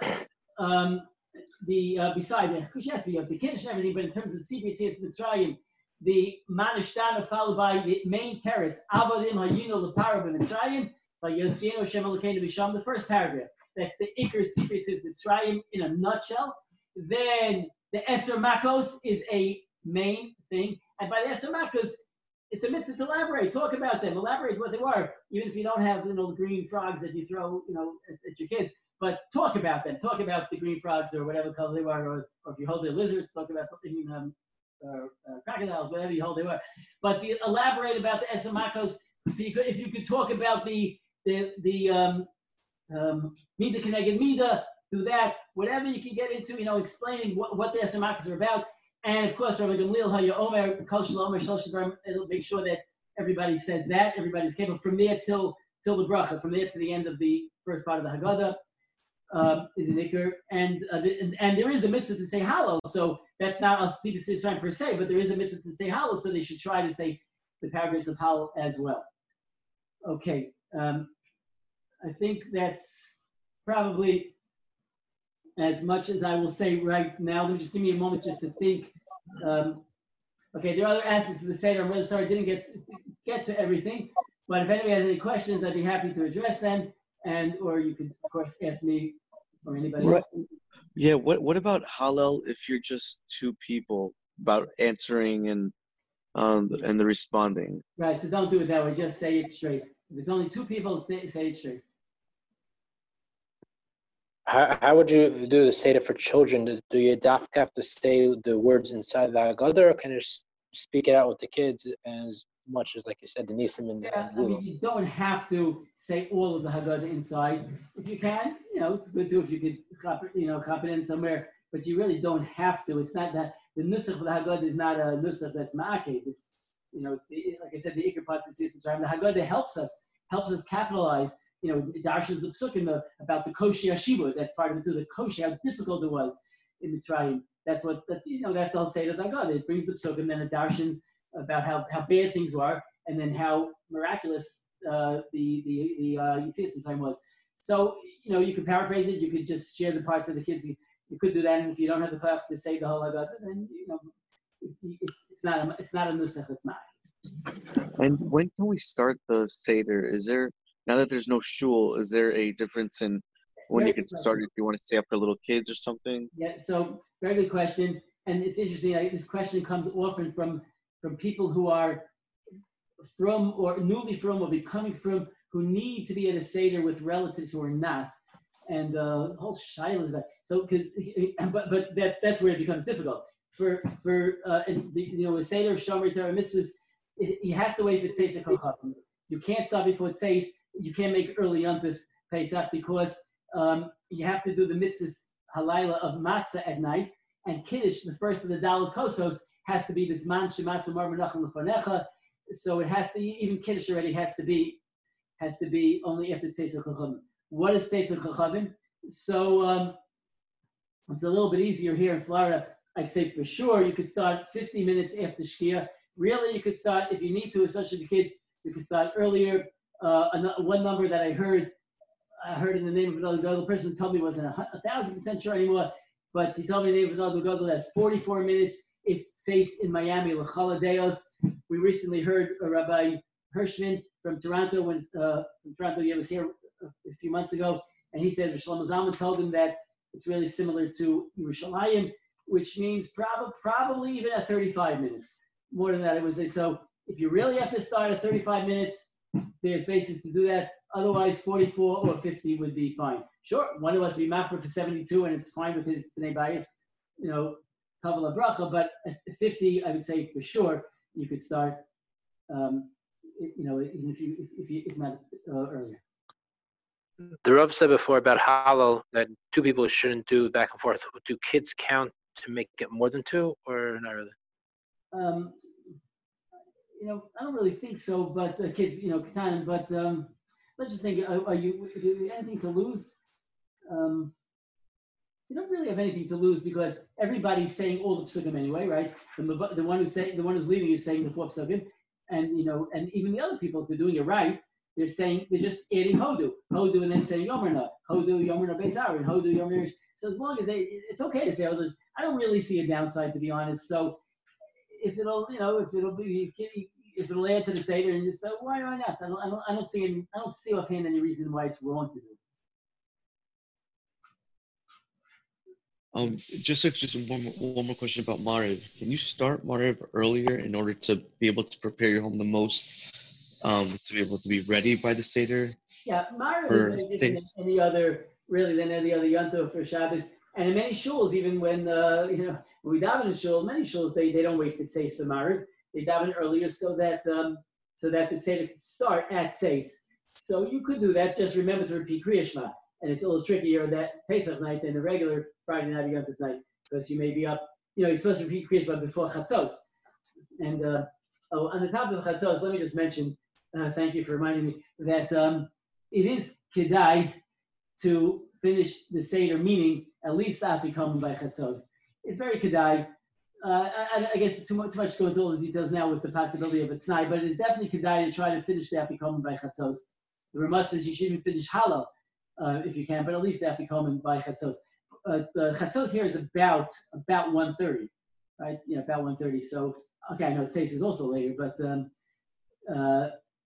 beside the Kiddush and everything, but in terms of Sipur Yetzias Mitzrayim, the Manishtana followed by the main teretz, Avodim Hayinu L'Para B'Mitzrayim, by Yotzienu Hashem Elokeinu B'Sham, the first paragraph. That's the ikar Sipur Yetzias Mitzrayim in a nutshell. Then the Eser Makos is a main thing, and by the Eser Makos, it's a mitzvah to elaborate, talk about them, elaborate what they were, even if you don't have the green frogs that you throw at your kids. But talk about them, talk about the green frogs or whatever color they were, or if you hold the lizards, talk about crocodiles, whatever you hold they were. But elaborate about the Eser Makos. If you could talk about the Mida Keneged Mida, do that. Whatever you can get into, explaining what the Eser Makos are about. And of course, Rabbi Gamliel Haya Omer Kol Shel Omer Shel Shvarim. It'll make sure that everybody says that. Everybody's capable from there till the bracha, from there to the end of the first part of the Haggadah is an ikar. And there is a mitzvah to say Hallel. So that's not a Sipur Yetzias Mitzrayim per se, but there is a mitzvah to say Hallel. So they should try to say the paragraphs of Hallel as well. Okay, I think that's probably as much as I will say right now. Just give me a moment just to think. Okay, there are other aspects of the Seder. I'm really sorry I didn't get to everything. But if anybody has any questions, I'd be happy to address them, or you could, of course, ask me or anybody Right. else. Yeah. What about Hallel if you're just two people about answering and the responding? Right, so don't do it that way. Just say it straight. If it's only two people, say it straight. How would you do the Seder for children? Do you have to say the words inside the Haggadah, or can you speak it out with the kids as much as, like you said, the Nisim and Yeah, I Lulav? mean, you don't have to say all of the Haggadah inside. If you can, it's good too if you could copy it in somewhere, but you really don't have to. It's not that the nusach of the Haggadah is not a nusach that's ma'akev. It's like I said, the Iker Patzis the Haggadah helps us capitalize. Darshas the Psukim about the Koshi Yeshiva. That's part of it too. The Koshi, how difficult it was in Mitzrayim. That's the whole Seder of the Haggadah. It brings the Psukim, then it darshans about how bad things were, and then how miraculous the Yitzias Mitzrayim was. So you could paraphrase it. You could just share the parts of the kids. You could do that, and if you don't have the class to say the whole Haggadah, then it's not a nusach. It's not. And when can we start the Seder? Is there, now that there's no shul, is there a difference in when you can start if you want to stay up for little kids or something? Yeah, so very good question. And it's interesting, this question comes often from people who are from or newly from or becoming from who need to be at a Seder with relatives who are not. And the whole shaila is that. So, but that's where it becomes difficult. A Seder of Shomer Torah mitzvahs, he has to wait for Tzeis HaKol. You can't start before Tzeis. You can't make early Yontif Pesach because you have to do the mitzvahs halayla of matzah at night, and Kiddush, the first of the Daled Kosos, has to be this man shematzu mar menachem lefanecha. So it has to, even Kiddush already has to be only after Tzeis HaKol. What is Tzeis HaKol? So it's a little bit easier here in Florida. I'd say for sure you could start 50 minutes after Shkia. Really, you could start, if you need to, especially for kids, you could start earlier. One number that I heard in the name of another Gadol person who told me wasn't 1,000% sure anymore, but he told me the name of another Gadol that 44 minutes, it's safe in Miami, L'Chala Deos. We recently heard Rabbi Hirschman from Toronto, he was here a few months ago, and he said Shlomo Zalman told him that it's really similar to Yerushalayim, which means probably even at 35 minutes. More than that, it was so. If you really have to start at 35 minutes, there's basis to do that. Otherwise, 44 or 50 would be fine. Sure, one of us would be machmer for 72, and it's fine with his bnei bayis, Kabbalah bracha. But at 50, I would say for sure you could start. Even if not earlier. The Rav said before about Hallel that two people shouldn't do back and forth. Do kids count to make it more than two, or not really? I don't really think so, but kids, Katan, but let's just think, do you have anything to lose? You don't really have anything to lose because everybody's saying all the psukim anyway, right? The one who's leaving is saying the four psukim, and and even the other people, if they're doing it right, they're just adding hodu, and then saying yomerna, hodu, yomerna beisar, and hodu, yomerna. So as long as it's okay to say hodu. I don't really see a downside, to be honest. So if it'll add to the Seder, and just so why not? I don't see offhand any reason why it's wrong to do. Just one more question about Mariv. Can you start Mariv earlier in order to be able to prepare your home the most, to be able to be ready by the Seder? Yeah, Mariv is very different than any other Yontif for Shabbos. And in many shuls, even when we daven in shul, many shuls they don't wait for Tzeis for Mariv. They daven earlier so that the Seder can start at Tzeis. So you could do that. Just remember to repeat Kriya Shema. And it's a little trickier that Pesach night than the regular Friday night Yom Tov night because you may be up. You're supposed to repeat Kriya Shema before Chatzos. And on the top of Chatzos, let me just mention. Thank you for reminding me that it is kedai to finish the Seder, meaning at least Afikomen by Chatzos. It's very kedai. I guess too much to go into all the details now with the possibility of a tnai, but it is definitely kedai to try to finish the Afikomen by Chatzos. The Ramah says you should even finish Hallel if you can, but at least Afikomen by Chatzos. The Chatzos here is about 1:30, right? About 1:30. So okay, I know Tzeis is also later, but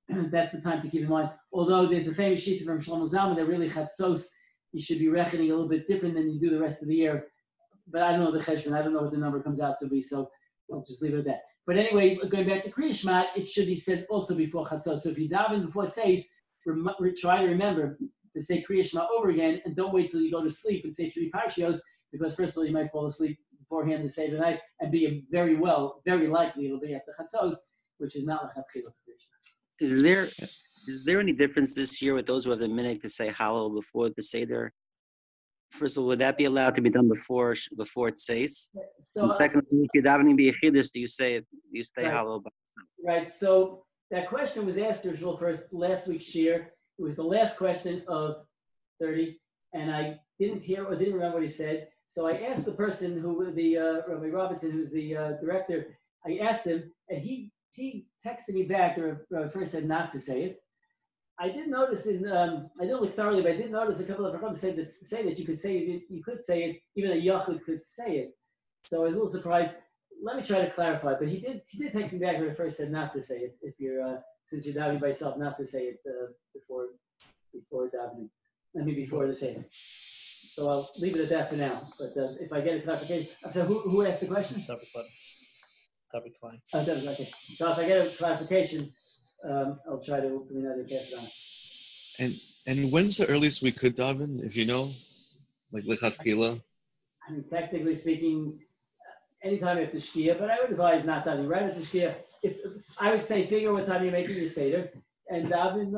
that's the time to keep in mind. Although there's a famous sheet from Shlomo Zalman that really chatzos, you should be reckoning a little bit different than you do the rest of the year. But I don't know the cheshbon. I don't know what the number comes out to be, so I'll just leave it at that. But anyway, going back to Kriya Shema, it should be said also before chatzos. So if you daven before it says, try to remember to say Kriya Shema over again, and don't wait till you go to sleep and say 3 parshios, because first of all, you might fall asleep beforehand to say the night, and be very likely it'll be after chatzos, which is not lechatchila for Kriya Shema. Is there any difference this year with those who have the minhag to say Hallel before the Seder? First of all, would that be allowed to be done before it says? So, And secondly, if you're davening b'yechidus, do you say Right. Hallel? right, so that question was asked to Rishon first last week's shir. It was the last question of 30, and I didn't hear or didn't remember what he said. So I asked the person who, Rabbi Robinson, who's the director, I asked him, and he texted me back. The Rabbi first said not to say it. I did notice I didn't look thoroughly, but I did notice a couple of rabbis say that you could say it, even a yachid could say it. So I was a little surprised. Let me try to clarify. But he did text me back when I first said not to say it. If you're since you're davening by yourself, not to say it before davening. Before the Seder. So I'll leave it at that for now. But if I get a clarification, I'm sorry, who asked the question? Topic 20. Oh, that was okay. So if I get a clarification, I'll try to pass it on. And when's the earliest we could daven, if you know, like lechatchila? I mean, technically speaking, anytime after Shkia, but I would advise not davening right after Shkia. If I would say, figure what time you're making your Seder, and daven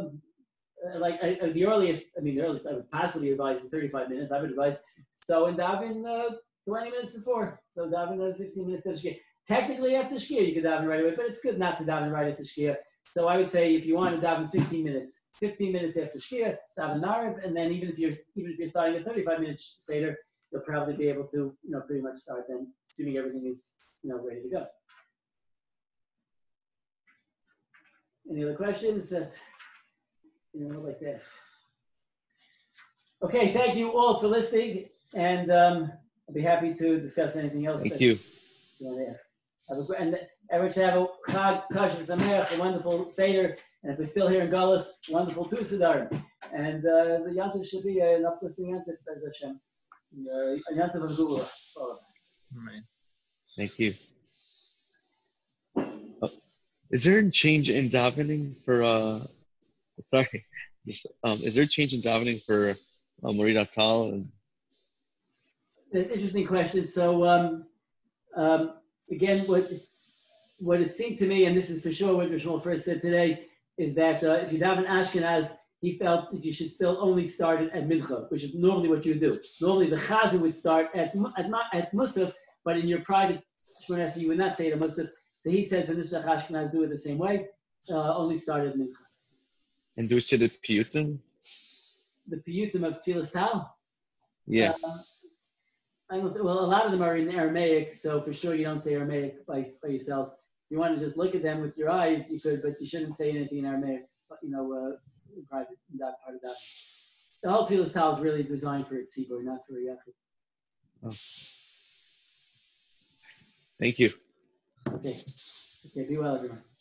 the earliest I would possibly advise is 35 minutes. I would advise and daven 20 minutes before. So daven 15 minutes after Shkia. Technically after Shkia you could daven right away, but it's good not to daven right after Shkia. So I would say if you want to daven 15 minutes after Shkia, daven Narav, and then even if you're starting a 35-minute Seder, you'll probably be able to pretty much start then, assuming everything is ready to go. Any other questions that I'd like to ask? Okay, thank you all for listening, and I'll be happy to discuss anything else Thank you. you want to ask. And everyone should have a Chag Kasher Sameach, a wonderful Seder, and if we're still here in Galus, wonderful Tu Sedar. And the Yantiv should be an uplifting Yantiv, Bez Hashem. A Yantiv of Gula for all of us. Right. Thank you. Is there a change in davening for is there a change in davening for Morid Atal? And That's an interesting question. So again, what it seemed to me, and this is for sure what Rishon first said today, is that if you daven Ashkenaz, he felt that you should still only start it at Mincha, which is normally what you would do. Normally the Chazan would start at Musaf, but in your private Shemona Esrei you would not say it at Musaf. So he said for Nusach Ashkenaz, do it the same way, only start at Mincha. do we say the piyutim? The piyutim of Tfilas Tal? Yeah. A lot of them are in Aramaic, so for sure you don't say Aramaic by yourself. If you want to just look at them with your eyes, you could, but you shouldn't say anything in Aramaic, in private, in that part of that. The whole Tfilas Tal is really designed for Tzibur, not for Yachid. Oh. Thank you. Okay, be well, everyone.